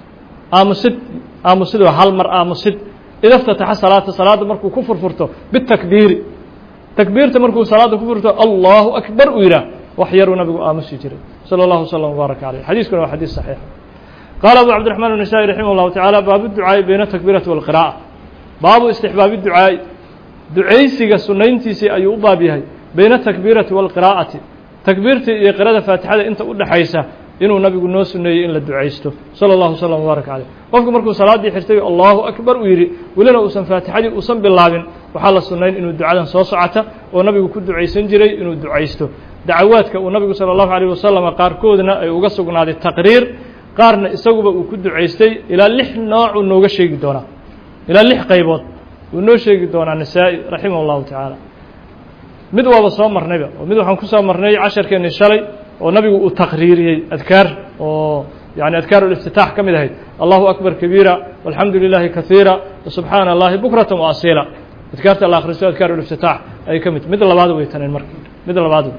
آمسد آمسد وحال مر آمسد إذا افتتح صلاة صلاة مركو كفر فرته بالتكبير تكبير تمركو صلاة كفر فرته الله أكبر ويرا وحير نبي آمس يجري صلى الله وسلم وبارك عليه حديث كله حديث صحيح قال أبو عبد الرحمن النسائي رحمه الله تعالى باب الدعاء بين التكبيرة والقراءة باب استحباب الدعاء دعيسك سنينتيسي أي أبابيها بين التكبيرة والقراءة تكبيرتي iyo qiraa'ada faatixada inta u dhaxaysa inuu nabigu noo suneeyay in la duceysto sallallahu alayhi wa sallam barak alayh qofku markuu salaadii xirtay Allahu akbar u yiri walana uusan faatixadii uusan bilaabin waxa la suneeyay inuu ducadan soo socota oo nabigu ku duceysan jiray inuu duceysto dacwaadka uu nabigu sallallahu alayhi wa sallam qaarkoodna ay uga sugnaaday taqriir qaarna isaguba uu ku duceystay ilaa lix nooc uu nooga sheegi doona ilaa lix qaybood uu noo sheegi doona Nasaa'i rahimahullahu ta'ala mid waba soo marnayba oo mid waxaan ku soo marnay casharkeena shalay oo nabigu uu taqriiriyay adkaar oo yani adkaar al-iftitah kamid ahayd Allahu akbar kabira walhamdulillahi kathira wa subhanallahi bukratan wa asila adkaarta la akhristo adkaar al-iftitah ay kamid mid labaad way taneen markii mid labaad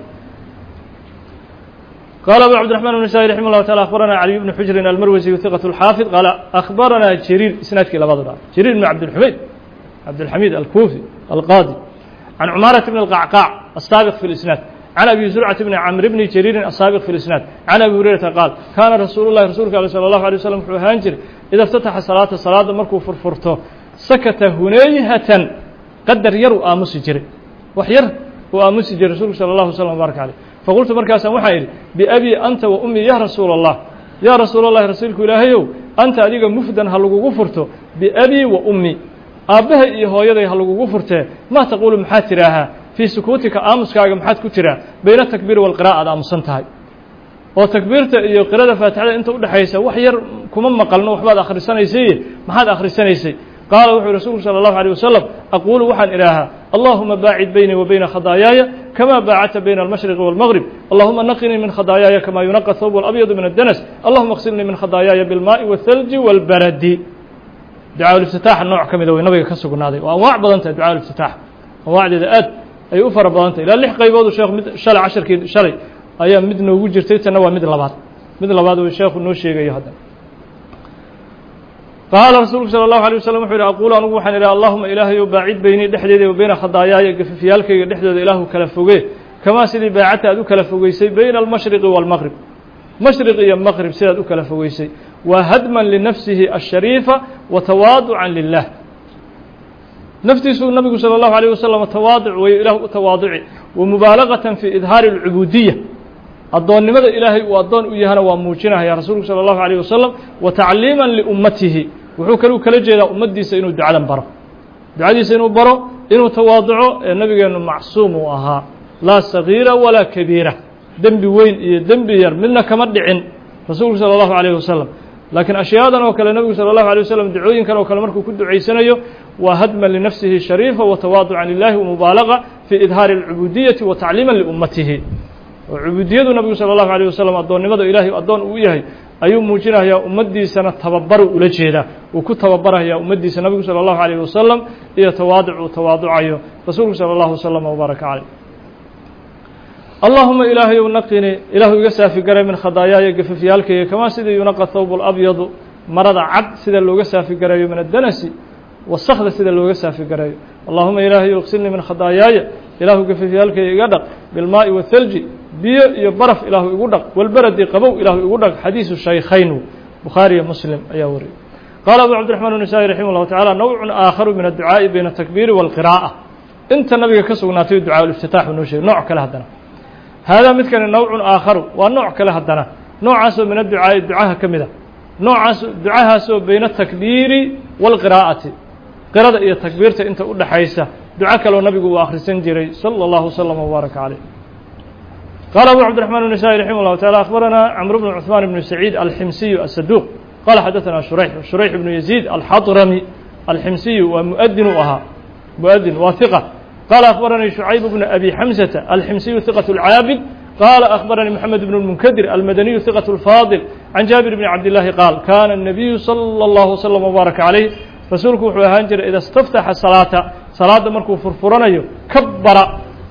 قال أبو عبد الرحمن النسائي رحمه الله تعالى أخبرنا علي بن حجر المروزي ثقة الحافظ قال أخبرنا جرير إسنادك لبعض جرير بن عبد الحميد عبد الحميد الكوفي القاضي عن عمارة بن القعقاع السابق في الإسناد عن أبي زرعة بن عمرو بن جرير السابق في الإسناد عن أبي هريرة قال كان رسول الله رسولك صلى الله عليه وسلم هانجر إذا افتتح صلاة صلاة مركو فرفرته سكت هنيهة قدر يرو آمس جري وحير وآمس جري رسولك صلى الله عليه وسلم وبارك عليه فقلت مركاسا وحير بأبي أنت وأمي يا رسول الله يا رسول الله رسولك إلهيو أنت أديك مفدا هلقو غفرته بأبي وأمي أبها إيه هويدا هلقو غفرته ما تقول محاتراها في سكوتك آمسكاga maxaad ku tiraa bayna takbiir wal qiraa'ada amsan tahay oo takbiirta iyo qiraa'ada faatixada inta u dhaxaysa wax yar kuma maqalno waxbaad akhrisanaysay maxaad akhrisanaysay qaal wuxuu rasuulku sallallahu alayhi wasallam aqulu waxaan ilaaha allahumma baa'id bayni wa bayna khadaayaaya kama baa'adta bayna al-mashriq wal maghrib allahumma naqini min khadaayaaya kama yunqqa thawb al-abyad min ad-danas allahumma ighsilni min khadaayaaya bil maa'i wal thalji wal baradi du'a al-iftitah nooc kamid ah nabiga ka sugnaaday waa waac badan tahay du'a al-iftitah waacdeeda aad ay u fara badantay ilaa lix qaybood oo sheekh mid shalay casharkii shalay ayaa mid noogu jirtay tan waa mid labaad mid labaad oo sheekhu noo sheegayo hadda qaal rasuulku sallallahu alayhi wasallam wuxuu yiraahdaa anigu waxaan ilaahay allahumma ilaahayu baa'id bayni dhexdeeda iyo bayna khadaayaaya gafifyaalkayga dhexdeeda ilaahu kala fogee kama sidii baacata aad u kala fogeysay bayna al-mashriq wal maghrib mashriq iyo maghrib sidaad u kala fogeysay wa hadman li nafsihi ash-sharifa wa tawaadu'an lillah نفتيسو النبي صلى الله عليه وسلم تواضع وإله تواضع ومبالغة في إظهار العبودية الضون لماذا إلهي والضون إيهانا وموجنها يا رسول صلى الله عليه وسلم وتعليما لأمته وحكروا كالجي إلى أمتي سينو دعاء برا دعاء سينو برا إنه تواضع النبي إنه معصوم وأها لا صغيرة ولا كبيرة دنب وين دنب ير منا كمدعين رسول صلى الله عليه وسلم لكن أشياءنا وكلا النبي صلى الله عليه وسلم دعوين كانوا وكلا مركو كدو عيسانيو وهدما لنفسه شريفة وتواضعا لله ومبالغة في إظهار العبودية وتعليما لأمته وعبودية النبي صلى الله عليه وسلم أدون نمضى إلهي وأدون أويهي أيوم موجنها يا أمدي سنة تببر أولجهدا وكو تببرها يا أمدي سنة النبي صلى الله عليه وسلم إلى تواضع وتواضع أيوه رسول صلى الله عليه وسلم وبارك عليه اللهم إلهي ونقني إلهي يقسى في قرى من خضاياي قفف يالكي كما سيدي ينقى الثوب الأبيض مرض عبد سيدي لو قسى في قرى من الدنس والصخذ سيدي لو قسى في قرى اللهم إلهي يغسلني من خضاياي إلهي قفف يالكي يقدق بالماء والثلج بي يبرف إلهي يقدق والبرد قبو إلهي يقدق حديث الشيخين bukhaariya muslim ayaa wariyey qaala abu cabdiraxmaan النasaaئي raximah الlahu taعalى nawc aakharu min الducaaءi bayna الtakbiiri wاlqiraaءة inta nabiga ka sugnaatay ducaa اliftitaax uu noo sheegay nooc kale haddana haadaa midkani nawcun aakharu waa nooc kale haddana noocaasoo min adducaa'i ducaha ka mid a noocaas ducahaasoo bayna atakbiiri wاlqiraa'ati qirada iyo takbiirta inta u dhaxaysa duco kaloo nabigu uu akhrisan jiray salى اllahu wslm wbaaraka caleyh qaala abu cabdiraxmaan النasaaئي raximah اllahu taعala akhbaranaa camr bnu cuثmaan bnu saciid alximsiyu asaduuq qaala xadaثana shurayx shurayx ibnu yaziid alxadrami alximsiyu waa muadin u ahaa muadin waa hiqa qaala akhbaranii shucayb bnu abi xamsata alximsiyu hiqaة اlcaabid قال أخبرني محمد بن المنكدر المدني ثقة الفاضل عن جابر بن عبد الله قال كان النبي صلى الله وسلم وبارك عليه رسولك وحو ahaan jiray إذا استفتح الصلاة صلاada markuu furfuranayo كبر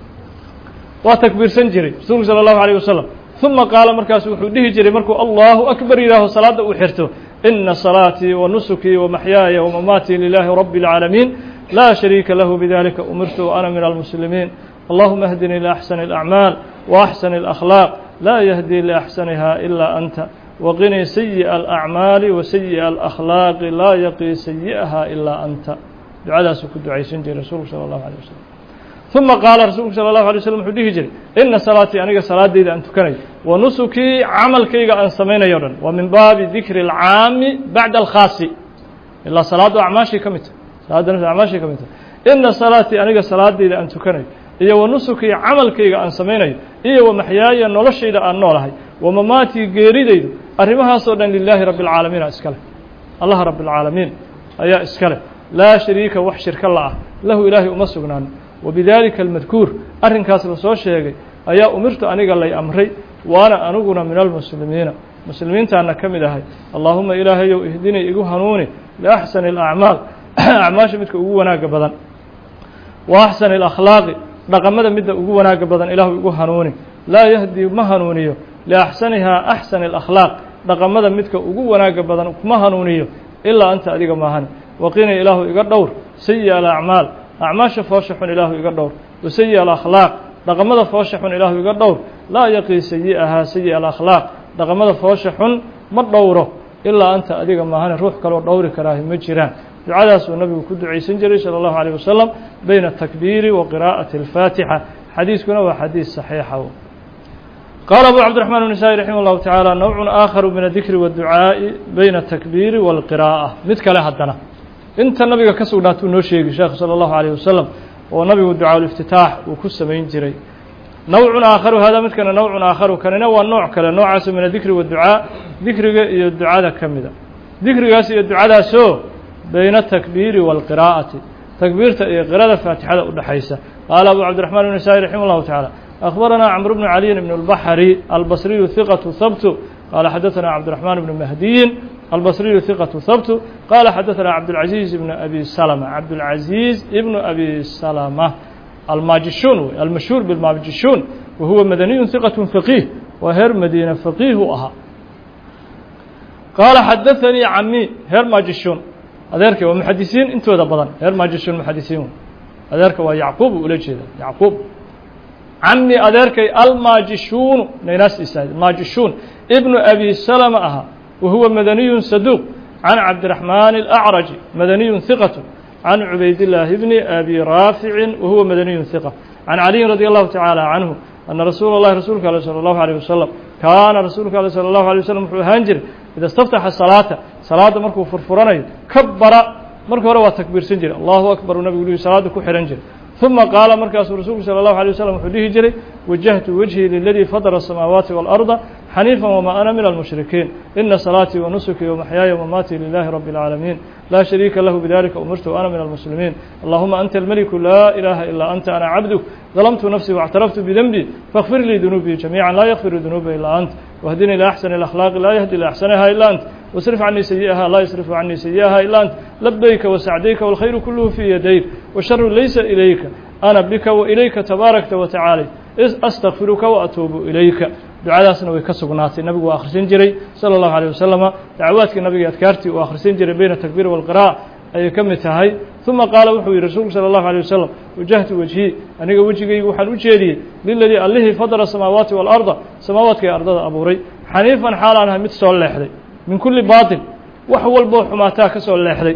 waa تكبيirsan jiray رasuulku صلى الله عليه وسلم ثuma قاaل markaas wuxuu dhihi jiray markuu الله أكبر yihaaho صلاada uu xirto إن صلاaتي ونسكي ومحياaي ومماtي لله رب العالمين لا شhريكa له بذلika أمرت وأنا من المسلمين اللهم اهدني لأحسن الأعمال وأحسن الأخلاق لا يهدي لأحسنها إلا أنت وقني سيء الأعمال وسيء الأخلاق لا يقي سيئها إلا أنت ducadaas ku ducaysan jiray rasuulku salى الlaه عليه وسلم ثuma qaala rasuulku salى الlaه عليه وسلم wuxuu dhihi jiray إna salaatii aniga salaadeyda aan tukanayo wanusukii camalkayga aan samaynayo dhan waa min baabi dikri الcaami baعda الkhaasi ilaa salaaddu acmaashii ka mid tahay salaadda acmaashii ka mid tahay ina salaatii aniga salaadeyda aan tukanayo iyo wanusukii camalkayga aan samaynayo iyo wamaxyaaya noloshayda aan noolahay wamamaatii geeridaydu arrimahaasoo dhan lilaahi rabbi اlcaalamiina iska leh allaha rabbi اlcaalamiin ayaa iska leh laa shariika wax shirka la ah lahu ilaahay uma sugnaan wabidalika almadkuur arrinkaas la soo sheegay ayaa umirtu aniga lay amray waana aniguna min almuslimiina muslimiintaana ka mid ahay allaahuma ilaahayow ihdinii igu hanuuni liaxsani اlacmaal acmaasha midka ugu wanaaga badan wa axsani اlakhlaaqi dhaqamada midda ugu wanaaga badan ilaahu igu hanuuni laa yahdi ma hanuuniyo liaxsanihaa axsani اlakhlaaq dhaqamada midka ugu wanaaga badan kuma hanuuniyo ilaa anta adiga maahani waqini ilaahu iga dhowr sayi alacmaal acmaasha foosha xun ilaahu iga dhowr wasayi alakhlaaq dhaqamada foosha xun ilaahu iga dhowr laa yaqii sayi'ahaa sayi alakhlaaq dhaqamada foosha xun ma dhowro ilaa anta adiga maahani ruux kaloo dhowri karaahi ma jiraan ducadaasuu nabigu ku ducaysan jiray salى الlahu عalيه wasalam bayna الtakbiiri wa qira'ati الfaatixa xadiiskuna waa xadiis صaxiixa qaala abu cabdiraxmaan النasaaئي raximah الlahu taعaalى nawc aakharu min الdikri wالducaaءi bayna الtakbiiri wاlqiraaءة mid kale haddana inta nabiga ka sugnaatuu noo sheegi sheekhu salى الlahu عalيه wasalam oo nabigu ducaa اliftitaax uu ku samayn jiray nawcun aakharu hada midkana nawcun aakharu kanina waa nooc kale noocaaso min adikri waducaa dikriga iyo ducada ka mida dikrigaas iyo ducadaasoo bayna الtakbiiri wاlqiraa'ati takbiirta iyo qirada faatixada u dhaxaysa qaala abu cabdiraxmaan النasaaئي raximah الlahu taعaalى أخبرنا عمرو بن علي بن البحري البصري ثقة ثبت قال حدثنا عبد الرحمن بن مهدي البصري ثقة ثبت قال حدثنا عبد العزيز بن أبي سلمة عبد العزيز ابن أبي سلمة الماجشون المشهور بالماجشون وهو مدني ثقة فقيه وهر مدينة فقيه أها قال حدثني عمي هر ماجشون أذكر ومحدثين انتوا ذا بدن هر ماجشون محدثين أذكر ويعقوب ولجه يعقوب عمي أذكر الماجشون ناس إسرائيل الماجشون ابن أبي سلمة أها وهو مدني صدوق عن عبد الرحمن الأعرج مدني ثقة عن عبيد الله بن أبي رافع وهو مدني ثقة عن علي رضي الله تعالى عنه أن رسول الله رسولك صلى الله عليه وسلم كان رسولك صلى الله عليه وسلم هانجر إذا استفتح الصلاة صلاة مركو فرفراني كبر مركو روا تكبير سنجر الله أكبر ونبي يقول صلاة كحرنجر ثم قال مركز رسول صلى الله عليه وسلم حديه جري وجهت وجهي للذي فطر السماوات والأرض حنيفا وما أنا من المشركين إن صلاتي ونسكي ومحياي ومماتي لله رب العالمين لا شريك له بذلك أمرت وأنا من المسلمين اللهم أنت الملك لا إله إلا أنت أنا عبدك ظلمت نفسي واعترفت بذنبي فاغفر لي ذنوبي جميعا لا يغفر الذنوب إلا أنت واهدني لأحسن الأخلاق لا يهدي لأحسنها إلا أنت واصرف عني سيئها لا يصرف عني سيئها إلا أنت لبيك وسعديك والخير كله في يديك والشر ليس إليك أنا بك وإليك تباركت وتعالى أستغفرك وأتوب إليك ducadaasna way ka sugnaatay nabigu waa akhrisan jiray sala allahu alayh wasalam dacwaadkii nabiga adkaartii uu akhrisan jiray bayna takbiir walqiraa'a ayay ka mid tahay uma qaala wuxuu yihi rasuulku sala allahu alayh wasalam wajahtu wajhi aniga wejigaygu waxaan u jeediyey liladii allihii fadara samaawaati waalarda samaawaadka ee ardada abuuray xaniifan xaalaan ahay mid soo leexday min kuli baaطil wax walboo xumaataa ka soo leexday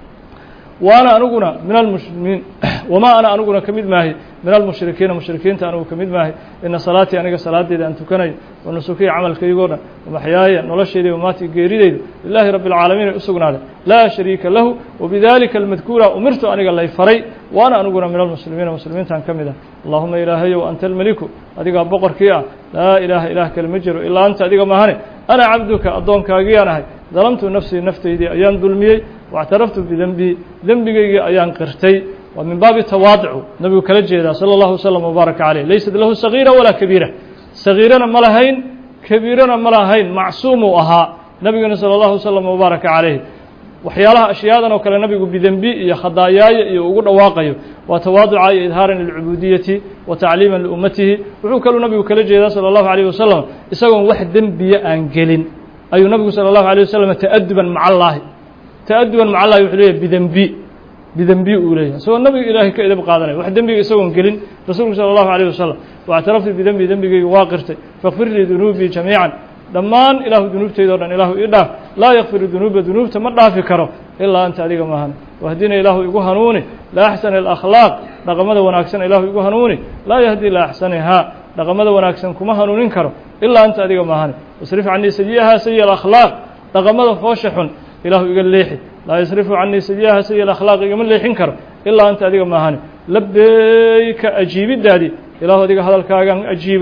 wa ana aniguna min almuslimiin wamaa ana aniguna ka mid maahi min almushrikiina mushrikiinta anigu ka mid maahi ina salaatii aniga salaadeyda aan tukanayo wa nusukiya camalkaygoo dhan wamaxyaaya noloshayda wamaatii geerideyda lilaahi rabbi اlcaalamiin ay u sugnaaday laa shariika lahu wabidalika almadkuura umirtu aniga lay faray wa ana aniguna min almuslimiina muslimiintaan ka mid ah allahuma ilaahayow anta almeliku adigaa boqorkii ah laa ilaaha ilaah kale ma jiro ilaa anta adiga maahane ana cabduka addoonkaagiyaan ahay dalamtu nafsii naftaydii ayaan dulmiyey واعترفت بذنبي ذنبي أيان قرتي ومن باب التواضع نبي كلا جيدا صلى الله وسلم وبارك عليه ليست له صغيرة ولا كبيرة صغيرة ملهين كبيرة ملهين معصوم وأها نبينا صلى الله وسلم وبارك عليه وحيالها أشياء وكلا نبي بذنبي يا خضاياي يقول واقعي وتواضع إظهارا للعبودية وتعليما لأمته وحكى نبي كلا جيدا صلى الله عليه وسلم يسوون واحد ذنبي أنجلين أي نبي صلى الله عليه وسلم تأدبا مع الله تأدبا مع الله يحليه بذنبي بذنبي أوليه سواء النبي إلهي كإذا بقادنا واحد ذنبي يسوون قلن رسول صلى الله عليه وسلم واعترفت بذنبي ذنبي واقرتي فاغفر لي ذنوبي جميعا دمان إله ذنوب تيدورا إله إله لا يغفر الذنوب ذنوب تمرها في كره إلا أنت عليك مهان واهدنا إله يقهنوني لا أحسن الأخلاق رقم هذا ونأحسن إله يقهنوني لا يهدي لا أحسنها رقم هذا ونأحسن كما هنونين كره إلا أنت عليك مهان وصرف عني سيئها سيئ الأخلاق رقم هذا فوشح إله يقول ليحي لا يصرف عني سيئها سيئ الأخلاق يقول ليحين كره إلا أنت عليك مهان لبيك أجيب الدادي إله هذيك هذا الكاغان أجيب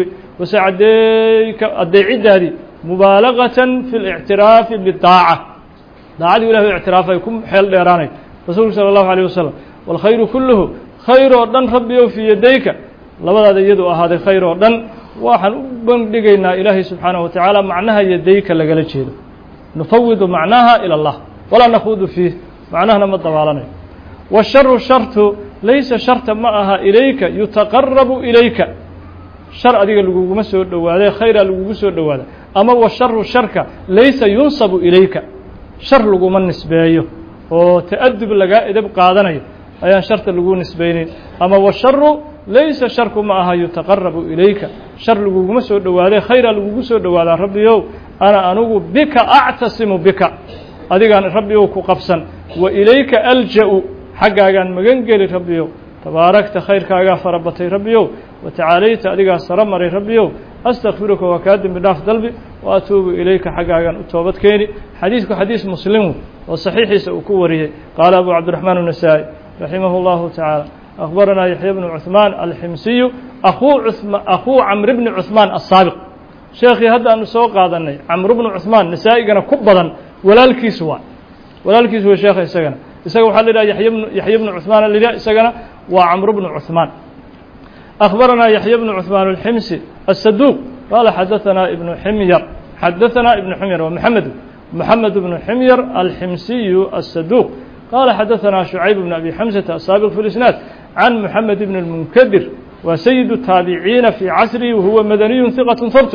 وسعديك أدعي الدادي مبالغة في الاعتراف بالطاعة طاعة إله اعتراف يكون حيال ديراني رسول صلى الله عليه وسلم والخير كله خير ودن ربي في يديك لبدا يدو هذا خير ودن waxaan u bandhigaynaa ilaahay subxaanaه watacaala macnaha yadayka lagala jeedo nufawid macnaha ilى اllah walaa nakuudu fiih macnahana ma dabaalanayo wالsharu shartu laysa sharta ma aha ilayka yutaqarabu ilayka shar adiga laguguma soo dhowaaday khayra lagugu soo dhowaada ama washaru sharka laysa yunsabu ilayka shar laguma nisbeeyo oo ta'adub laga edab qaadanayo ayaan sharta lagu nisbeynin ama washaru laysa sharku ma aha yutaqarabu ilayka shar laguguma soo dhowaaday khayra lagugu soo dhowaadaa rabbiyow ana anugu bika actasimu bika adigaan rabbiyow ku qabsan wa ilayka alja'u xaggaagaan magan geli rabbiyow tabaarakta khayrkaagaa farabatay rabbiyow watacaalayta adigaa sara maray rabbiyow astakfiruka waa kaa dembi dhaaf dalbi wa atuubu ilayka xaggaagaan u toobad keeni xadiidku xadiis muslim oo saxiixiisa uu ku wariyey qaala abu cabdiraxmaan النasaa'i raximah اllahu tacaala أخبرنا يحيى بن عثمان الحمصي أخو عثمان أخو عمرو بن عثمان السابق شيخي هذا أنه سوق هذا عمرو بن عثمان نسائي كان كبضا ولا الكيسوا ولا الكيسوا شيخ يسجنا يسجوا حل يحيى بن يحيى بن عثمان اللي يسجنا وعمرو بن عثمان أخبرنا يحيى بن عثمان الحمصي الصدوق قال حدثنا ابن حمير حدثنا ابن حمير ومحمد محمد بن حمير الحمصي الصدوق قال حدثنا شعيب بن أبي حمزة السابق في الإسناد عن محمد بن المنكدر وسيد التابعين في عصره وهو مدني ثقة ثبت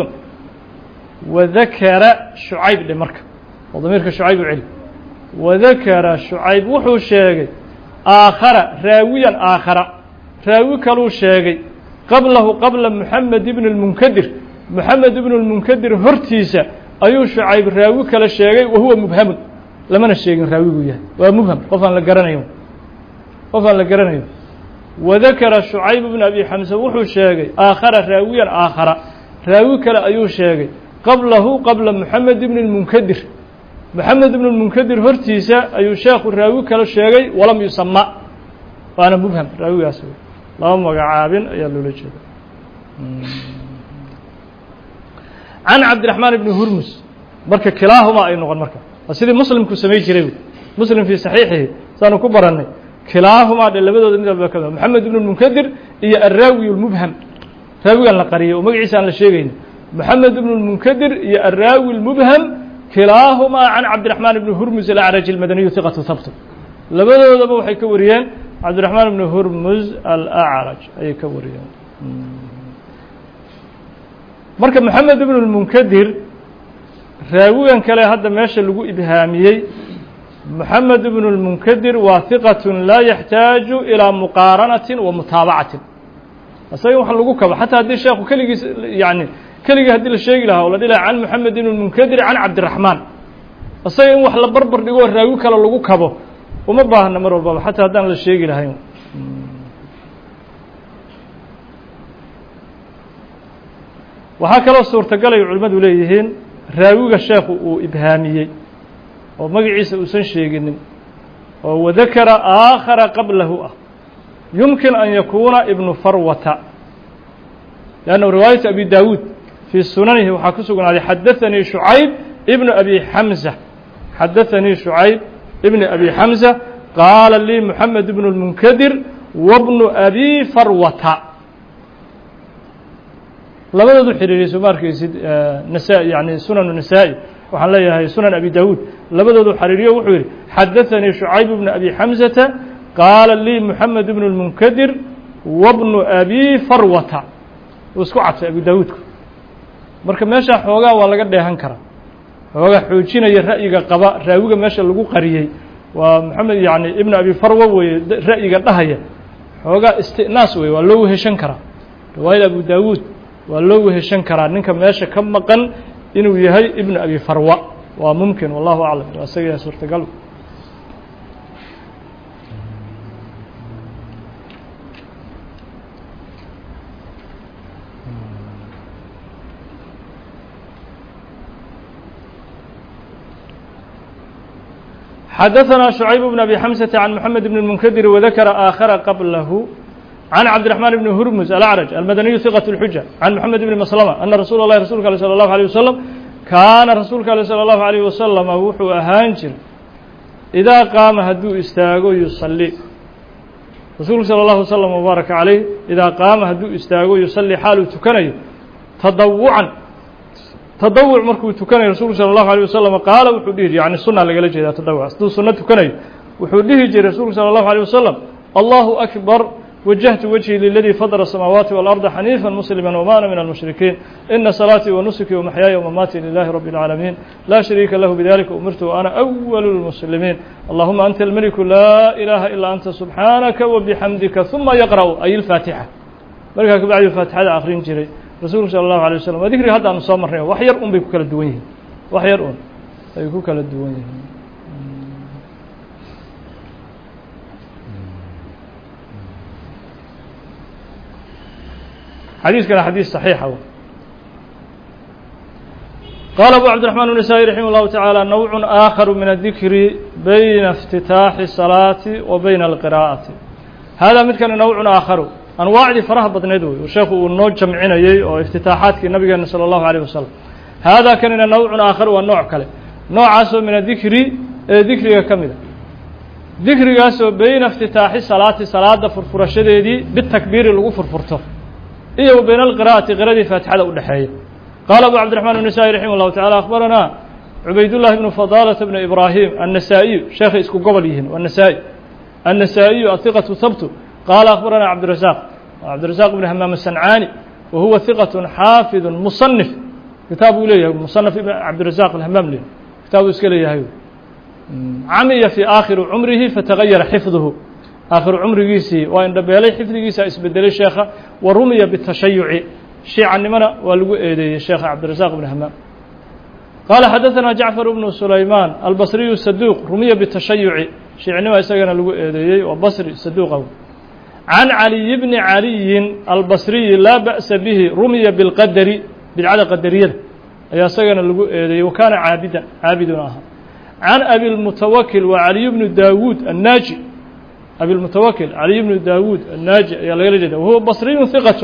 وذكر شعيب لمركب وضميرك شعيب علم وذكر شعيب وحو شاقي آخر راويا آخر راوي كلو شاقي قبله قبل محمد بن المنكدر محمد بن المنكدر هرتيسة أيو شعيب راوي كلا شاقي وهو مبهم لما نشيء راويه يعني ومبهم قفا لقرنيه قفا لقرنيه وذكر شعيب بن أبي حمزة وحو شاقي آخر راويا آخر راوي كلا أيو شاقي قبله قبل محمد بن المنكدر محمد بن المنكدر هرتيسة أيو شيخ الراوي كلا شاقي ولم يسمى وأنا مبهم راوي أسوي اللهم وقعابين يلو لجد عن عبد الرحمن بن هرمز مركا كلاهما أي نغن مركا وسيدي مسلم كسمي جريب مسلم في صحيحه سانو كبرني كلاهما دلبدود من البكذا محمد بن المنكدر هي الراوي المبهم راوي القريه ومغعيسان لا شيغين محمد بن المنكدر هي الراوي المبهم كلاهما عن عبد الرحمن بن هرمز الأعرج المدني ثقة ثبت لبدود waxay ka wariyeen عبد الرحمن بن هرمز الأعرج ay ka wariyeen marka محمد بن المنكدر راويان كلا هذا ماشي لغو إبهاميي محمد بن المنكدر واثقة لا يحتاج إلى مقارنة ومتابعة أصلا وحن لغو كبا حتى هذا الشيخ كلي يعني كلي هذا الشيء لها ولا دلها عن محمد بن المنكدر عن عبد الرحمن isaga in wax la barbar dhigo raawi kale lagu kabo uma baahna mar walbaba xataa haddaan la sheegi lahayn. waxaa kaloo suurtagal ay culimmadu leeyihiin raawiga sheekhu uu ibhaamiyey oo magaciisa uusan sheeginin oo wadakara aakhara qablahu ah yumkin an yakuuna ibnu farwata lannahu riwaayatu abi daawuud fii sunanihi waxaa ku sugnaaday xadaثanii shucayb ibnu abi xamza xadaثanii shucayb ibni abi xamza qaala lii moxamed ibnu اlmunkadir wabnu abi farwata labadoodu xiriiriyey soo ma arkaysid nasaa-i yani sunanu nasaa-i waxaan leeyahay sunan abi daawuud labadoodu xiriiriyo wuxuu yidhi xadaثanii shucayb ibnu abi xamzata qaala lii moxamed ibnu اlmunkadir wabnu abi farwata uu isku cadfay abi daawuudku marka meesha xoogaa waa laga dheehan karaa xoogaa xoojinaya ra'yiga qaba raawiga meesha lagu qariyey waa moxamed yani ibnu abi farwa weeye ra'yiga dhahaya xoogaa istinaas wey waa loo weheshan karaa riwaayada abu daawuud waa loo weheshan karaa ninka meesha ka maqan inuu yahay ibnu abi farwa waa mumkin wallahu aclam waa isaga suurtagal. xadaثna شhucayb بن abi xamسة عan mحamed بn الmنkdir وذakra آakhara qablahu عن عبد الرحمن بن هرمز الأعرج المدني ثقة الحجة عن محمد بن مسلمة أن رsuuل الlahi رsulka صلى الله عليه وسلم kaana rasuulka ale صلى الله عليه وسلم wuxuu ahaan jiray إidaa qaama hadduu istaago yuصلي rasuulku salى الlaه وسلم وbaaرaka عalيه إidaa qaama hadduu istaago yuصلي xaaluu tukanayo تadawucan tadawuc markuu tukanayo rasuulku salى الlaه عليه وسلم qaala wuxuu dhihi jir yani suna lagala jeedaa tadawuc hadduu suno tukanayo wuxuu dhihi jiray rasuulku salى الlaه عليه وسلم الله أكبر وجهت وجهي للذي فطر السماوات والأرض حنيفا مسلما وما أنا من المشركين إن صلاتي ونسكي ومحياي ومماتي لله رب العالمين لا شريك له بذلك أمرت وأنا أول المسلمين اللهم أنت الملك لا إله إلا أنت سبحانك وبحمدك ثم يقرأ أي الفاتحة مركا بعد الفاتحة آخرين جري رسول صلى الله عليه وسلم وذكري هذا أن صامر وحير أم بكوك الدوين وحير أم بكوك الدوين حديث كان حديث صحيح هو. قال أبو عبد الرحمن النسائي رحمه الله تعالى نوع آخر من الذكر بين افتتاح الصلاة وبين القراءة هذا مثل كان نوع آخر أنواع دي فرح بدندوي وشيخ النوع جمعنا يي أو افتتاحات النبي صلى الله عليه وسلم هذا كان نوع آخر والنوع كله نوع عسو من الذكر ذكر كاملة ذكر عسو بين افتتاح الصلاة صلاة فرفرشة دي بالتكبير اللي فرفرته إيه وبين القراءة قراءة فاتحة ودحية. قال أبو عبد الرحمن النسائي رحمه الله تعالى أخبرنا عبيد الله بن فضالة بن إبراهيم النسائي شيخ اسكو قبليهن والنسائي النسائي الثقة ثبت قال أخبرنا عبد الرزاق عبد الرزاق بن همام الصنعاني وهو ثقة حافظ مصنف كتابه ليه مصنف عبد الرزاق الهمام ليه كتابه اسكليه هاي عمي في آخر عمره فتغير حفظه آخر عمرgiisii waa indhabeelay xifdigiisa isbedelay sheekha warumiya bitashayyuc shiicanimana waa lagu eedeeyey sheekha cabdiرaزاq بن hamaam qaala xadaثna jacfar بن sulayman albصriyu saduq rumiya bitashayyuc shiicanima isagana lagu eedeeyey waa basri saduqa can caliy bni caliyin albصriyi laa ba'sa bihi rumiya biاlqadari bidcada qadariyada ayaa isagana lagu eedeeyey wakaana caabidan caabidun ahaa can abi اlmutawakil wa caliy bnu dawuud الnaaji أبي المتوكل علي بن داود الناجي يا وهو بصري ثقة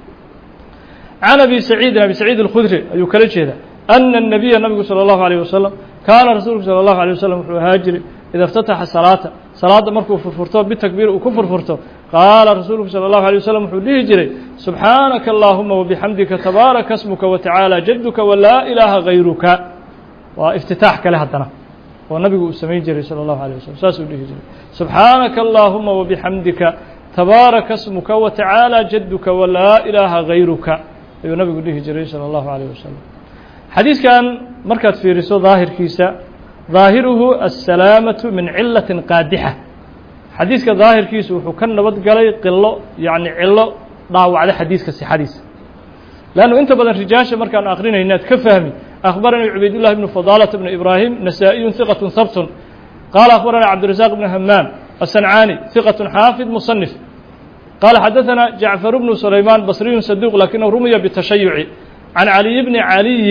عن أبي سعيد أبي سعيد الخدري أي كلجة أن النبي النبي صلى الله عليه وسلم كان رسول صلى الله عليه وسلم هاجر إذا افتتح الصلاة صلاة مركو فرفرته بالتكبير وكفر فرته قال رسول صلى الله عليه وسلم حليه جري سبحانك اللهم وبحمدك تبارك اسمك وتعالى جدك ولا إله غيرك وافتتاحك لهدنا والنبي سمي جري صلى الله عليه وسلم ساسو ديه جري سبحانك اللهم وبحمدك تبارك اسمك وتعالى جدك ولا إله غيرك أيو النبي ديه جري صلى الله عليه وسلم حديث كان مركز في رسول ظاهر كيسا ظاهره السلامة من علة قادحة حديث كظاهر كيسا وحكنا نبض قلي قلو يعني علو ضاو على حديث كسي حديث لأنه أنت بدل رجاشة مركز آخرين هنا تكفهمي أخبرني عبيد الله بن فضالة بن إبراهيم نسائي ثقة ثبت قال أخبرنا عبد الرزاق بن همام الصنعاني ثقة حافظ مصنف قال حدثنا جعفر بن سليمان بصري صدوق لكنه رمي بالتشيع عن علي بن علي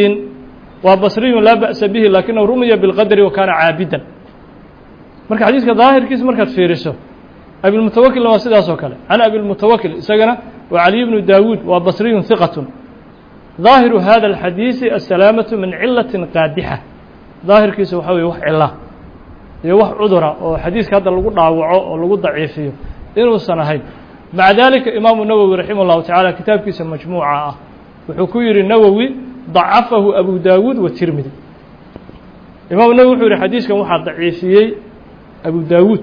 وبصري لا بأس به لكنه رمي بالقدر وكان عابدا marka xadiiska daahirkiisa markaad fiiriso abi al-mutawakkil waa sidaas oo kale ana abi al-mutawakkil isagana wa ali ibn daawud wa basri thiqatun ظاهر هذا الحديث السلامة من علة قادحة ظاهرkiisa waxa weeye wax cilla iyo wax cudura oo xadiiska hadda lagu dhaawaco oo lagu daciifiyo inuu sanahay مع ذلك إمام النووي رحمه الله تعالى كتابkiisa مجموعة ah wuxuu ku yiri Nawawi ضعفه أبو داود والترمذي إمام النووي wuxuu yiri xadiiskan waxa daciifiyay أبو داود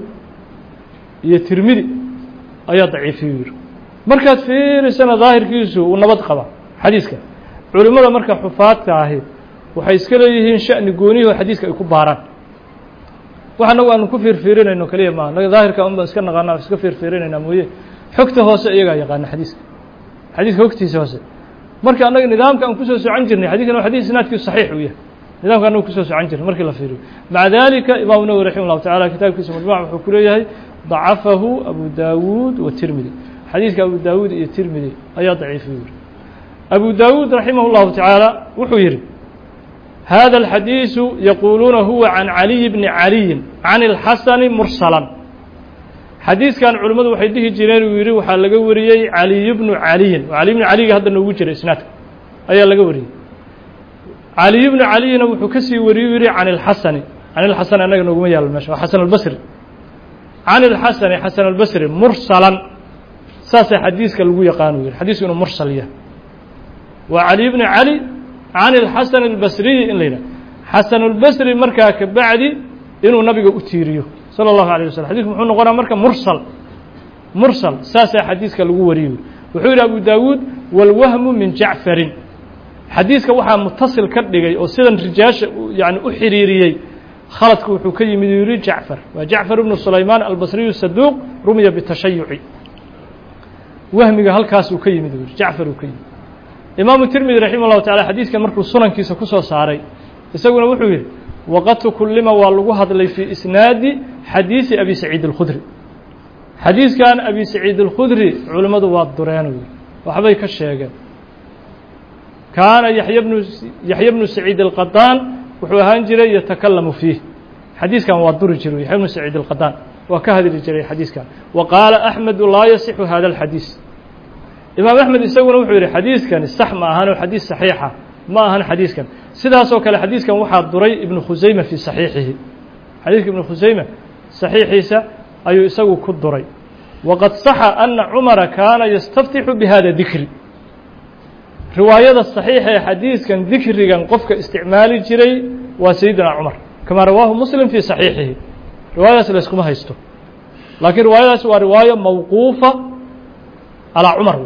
iyo tirmidi ayaa daciifiyay markaad fiirisana daahirkiisu uu nabad qaba xadiiska culimada marka xufaadka ahi waxay iska leeyihiin shani gooniyo xadiiska ay ku baaraan waxana waan ku fiirfiirinayno kaliya ma naga daahirka uma iska naqana iska fiirfiirinayna mooye xogta hoose iyaga yaqaan xadiiska xadiiska xogtiisa hoose marka anaga nidaamka aan ku soo socon jirnay xadiiskan waa xadiis sanadkiisu saxiix u yahay nidaamka anagu ku soo socon jirnay markii la fiiriyo maca dalika imaam nawawi raximahullahu ta'ala kitaabkiisa majmuuc wuxuu ku leeyahay dacafahu abu daawud wa tirmidi xadiiska abu daawud iyo tirmidi ayaa daciifiyay abu daawud raximahullahu ta'ala wuxuu yiri هذا الحديث يقولون هو عن علي بن علي عن الحسن مرسلا حديث كان علماء waxay dhihi jireen uu yiri waxa laga wariyay Ali ibn Ali Ali ibn Ali hadda noogu jiray isnaadka ayaa laga wariyay Ali ibn Ali wuxuu ka sii wariyay عن الحسن عن الحسن anaga noogu yaal meesha حسن البصري عن الحسن حسن البصري مرسلا saas xadiiska lagu yaqaan uu yiri xadiisku inuu mursal yahay wa Ali ibn Ali عن الحسن البصري إن لينا حسن البصري مركا كبعدي إنه نبي أتيريه صلى الله عليه وسلم حديث محمد قرأ مركا مرسل مرسل ساسا حديث كالغوريو وحول أبو داود والوهم من جعفر حديث كوحا متصل كردقي أو سيدا رجاش يعني أحريريي خلطك وحكي من يريد جعفر وجعفر بن سليمان البصري الصدوق رمي بالتشيع وهمي هل كاس وكي من يريد جعفر وكي إمام الترمذي رحمه الله تعالى حديث كان مركو سنن كيسا كسو ساري يسوون وحو يري وقت كل ما والغو هدلي في إسناد حديث أبي سعيد الخدري حديث كان أبي سعيد الخدري علماء واد دريان وحبي كشيغا كان يحيى بن يحيى بن سعيد القطان وحو هانجري يتكلم فيه حديث كان واد درجري يحيى بن سعيد القطان وكهدر جري حديث كان وقال أحمد لا يصح هذا الحديث إمام أحمد يسوون وحوري حديث كان الصح ما هانو حديث صحيحة ما هان حديث كان سداسو كلا حديث كان وحد دري ابن خزيمة في صحيحه حديث ابن خزيمة صحيحيسا أي يسوي كالدري وقد صح أن عمر كان يستفتح بهذا الذكر رواية الصحيحة حديث كان ذكر كان قفك استعمال جري وسيدنا عمر كما رواه مسلم في صحيحه رواية سلسكمها يستو لكن رواية سوى رواية موقوفة على عمر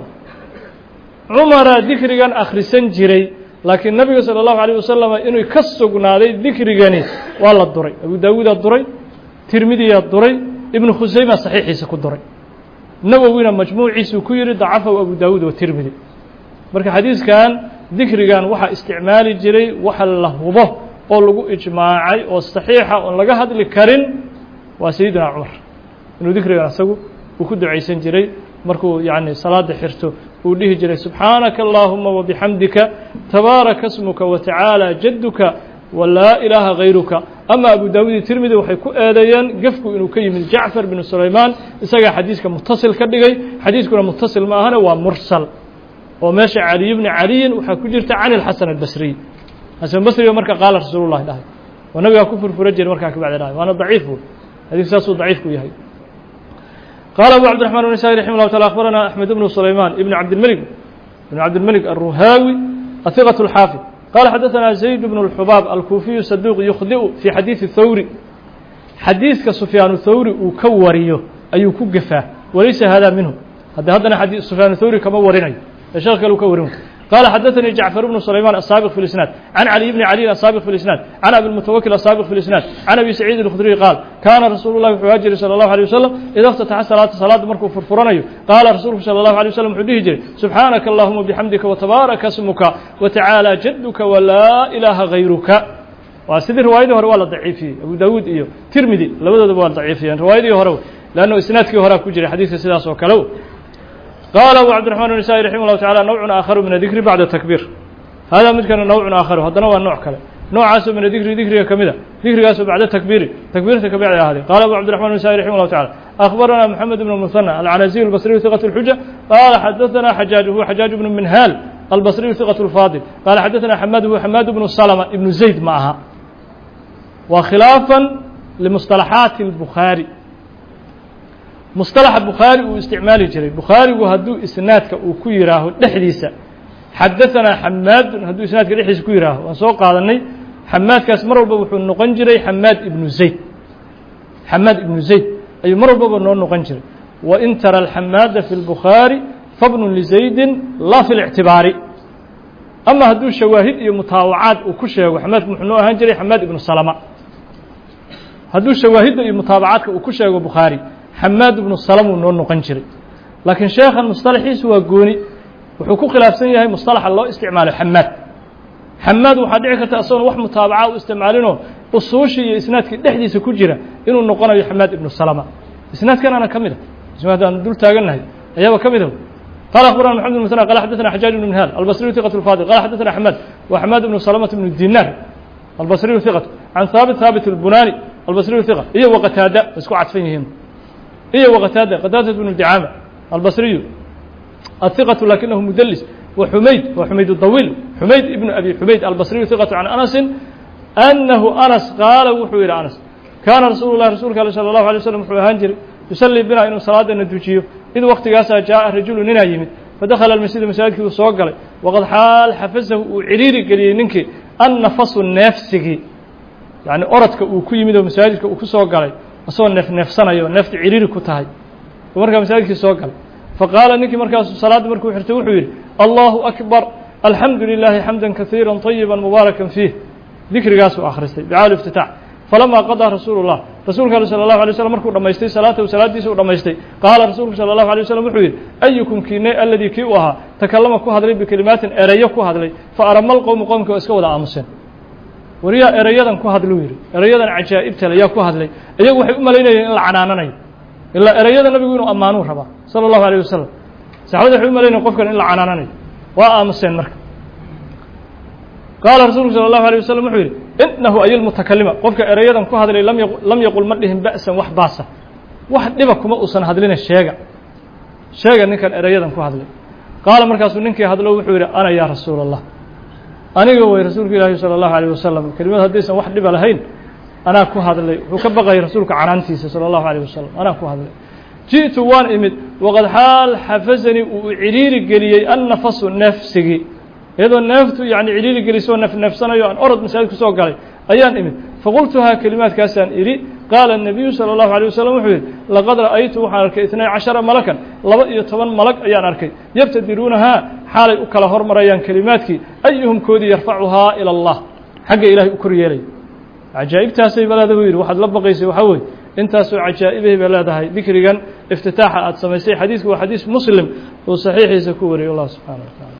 عمر ذكريان أخرسن جري لكن النبي صلى الله عليه وسلم إنه يكسقنا عليه ذكرياني والله الدري أبو داود الدري ترمذي الدري ابن خزيمة صحيح يسكو الدري نووينا مجموع عيسو كيري ضعفه أبو داود والترمذي مركا حديث كان ذكريان وحا استعمال جري وحا اللهوبه قولوا إجماعي والصحيحة ونلقى هذا الكرين وسيدنا عمر إنه ذكريان أسكو وكدو عيسان جري markuu yani salaada xirto uu dhihi jiray subxaanaka allahuma wabixamdika tabaaraka ismuka watacaala jadduka walaa ilaaha hayruka ama abu daawud tirmidi waxay ku eedeeyeen gefku inuu ka yimid jacfar bin sulaymaan isagaa xadiiska mutasil ka dhigay xadiiskuna mutasil ma ahana waa mursal oo meesha cali ibn caliyin waxaa ku jirta can ilxasan albasriy xasan basri marka qaala rasuulullahi dhahay oo nabigaa ku furfura jiray markaa kabacdi dhahay waana daciif bu xadiis saasuu daciif ku yahay قال أبو عبد الرحمن النسائي رحمه الله تعالى أخبرنا أحمد بن سليمان ابن عبد الملك بن عبد الملك الرهاوي الثقة الحافظ قال حدثنا زيد بن الحباب الكوفي الصدوق يخطئ في حديث الثوري حديث كسفيان الثوري وكوريه أي كجفاه وليس هذا منه هذا هذا حديث سفيان الثوري كما ورينا الشيخ قالوا كوريه قال حدثني جعفر بن سليمان السابق في الإسناد عن علي بن علي السابق في الإسناد عن أبي المتوكل السابق في الإسناد عن أبي سعيد الخدري قال كان رسول الله حواجر صلى الله عليه وسلم إذا افتتح صلاة صلاة مركو فرفرانيو قال رسول صلى الله عليه وسلم حديه جري سبحانك اللهم بحمدك وتبارك اسمك وتعالى جدك ولا إله غيرك. وسيدي روايته هو ضعيفي أبو داود إيو ترمذي لبدو بوال ضعيفيان روايته هو لأنه إسنادك هو كجري حديث سلاس وكلو. قال أبو عبد الرحمن النسائي رحمه الله تعالى نوع آخر من الذكر بعد التكبير هذا مثل نوع آخر هذا نوع نوع كله نوع عاصم من الذكر ذكر كمذا ذكر عاصم بعد التكبير تكبير تكبير هذه. قال أبو عبد الرحمن النسائي رحمه الله تعالى أخبرنا محمد بن المثنى العنزي البصري ثقة الحجة قال حدثنا حجاج هو حجاج بن منهال البصري ثقة الفاضل قال حدثنا حماد هو حماد بن السلمة ابن زيد معها. وخلافا لمصطلحات البخاري مصطلح البخاري واستعمال جري البخاري وهدو إسنادك وكيراه دحديسا حدثنا حماد هدو إسنادك دحديسا كيراه وسوق قالني حماد كاس مر وبو نقن جري حماد ابن زيد حماد ابن زيد أي مر وبو نقن جري وإن ترى الحماد في البخاري فابن لزيد لا في الاعتبار. أما هدو شواهد متاوعات وكشه وحماد محنو هنجري حماد ابن سلمة هدو شواهد متابعات وكشه وبخاري حماد بن السلام ونون نقنجري. لكن شيخ المصطلحي سوى قوني وحكو خلاف سنيه مصطلح الله استعماله حماد حماد وحديعك تأصون وح متابعة واستعمالينه الصوشي إسنادك دحديث كجرة إنه النقنا حماد بن السلام إسناد كان أنا كمده إسناد أنا دول تاجنه أيوة كمده. قال أخبرنا محمد بن مثنى قال حدثنا حجاج بن منهال البصري ثقة الفاضل قال حدثنا حماد وحماد بن سلمة بن الدينار البصري ثقة عن ثابت ثابت البناني البصري ثقة إيه وقتادة اسكو عطفينهم إيه وقتادة قتادة بن الدعامة البصري الثقة لكنه مدلس. وحميد وحميد الطويل حميد ابن أبي حميد البصري ثقة عن أنس أنه أنس قال وحو إلى أنس كان رسول الله رسول الله صلى الله عليه وسلم وحو هانجر يصلي بنا إنه صلاة الندوجيه إذ وقت قاسا جاء رجل ننا يمد فدخل المسجد مساجد وصوق قال وقد حال حفزه وعريري قليل ننك النفس النفسي يعني أردك وكيمد ومساجدك وكسوق قال أصلا نف نفسنا يو نفت عريري كتاهي ومركا مساجدك سوق قال فقال نك مركا صلاة مركو حرتوح ويل الله أكبر الحمد لله حمدا كثيرا طيبا مباركا فيه ذكر قاسو آخر استي بعال افتتاح. فلما قضى رسول الله رسول الله صلى الله عليه وسلم مركو رميستي صلاته وصلاة ديسو رميستي قال رسول الله صلى الله عليه وسلم وحويل أيكم كيني الذي كيوها تكلم كو هذلي بكلمات أريا كو هذلي فأرمى القوم قومك واسكوا آمسين وريا أريادا كو هذلو يري أريادا عجائب تليا كو هذلي أيق وحي أمالينا إلا عناناني إلا أريادا النبي يقولون أمانوه ربا صلى الله عليه وسلم سعود وحي أمالينا قفكا إلا عناناني وآمسين مركب. قال رسول الله صلى الله عليه وسلم وحير إنه أي المتكلمة قفك أريادا كو هذلي لم يقل لم يقل مرهم بأسا وحباسا واحد لبكم أصلا هذلين الشيقة شيقة نكا أريادا كو هذلي. قال مركز ننكي هذلو وحير أنا يا رسول الله أنا قوي رسولك الله صلى الله عليه وسلم كلمة هديسا واحد لبا لهين أنا كو هذلي وكبغي رسولك عنانتيس صلى الله عليه وسلم أنا كو هذلي. جئت وان إمد وقد حال حفزني وعريري قليي النفس النفسي إذا النفط يعني عريري قليسون نف نفسنا يوان أرد مسألة سوق علي أيان إمد فقلتها كلمات كاسان إري. قال النبي صلى الله عليه وسلم وحيد لقد رأيت حالك اثني عشر ملكا لبا يتبن ملك أيان أركي يبتدرونها حال أكل هرمر أيان كلماتك أيهم كودي يرفعها إلى الله حق إلهي أكري لي عجائب تاسي بلاد وير واحد لبقيسي وحوي انت سو عجائبه بلادها ذكريا افتتاح أتسميسي حديث وحديث مسلم وصحيح يسكوري الله سبحانه وتعالى.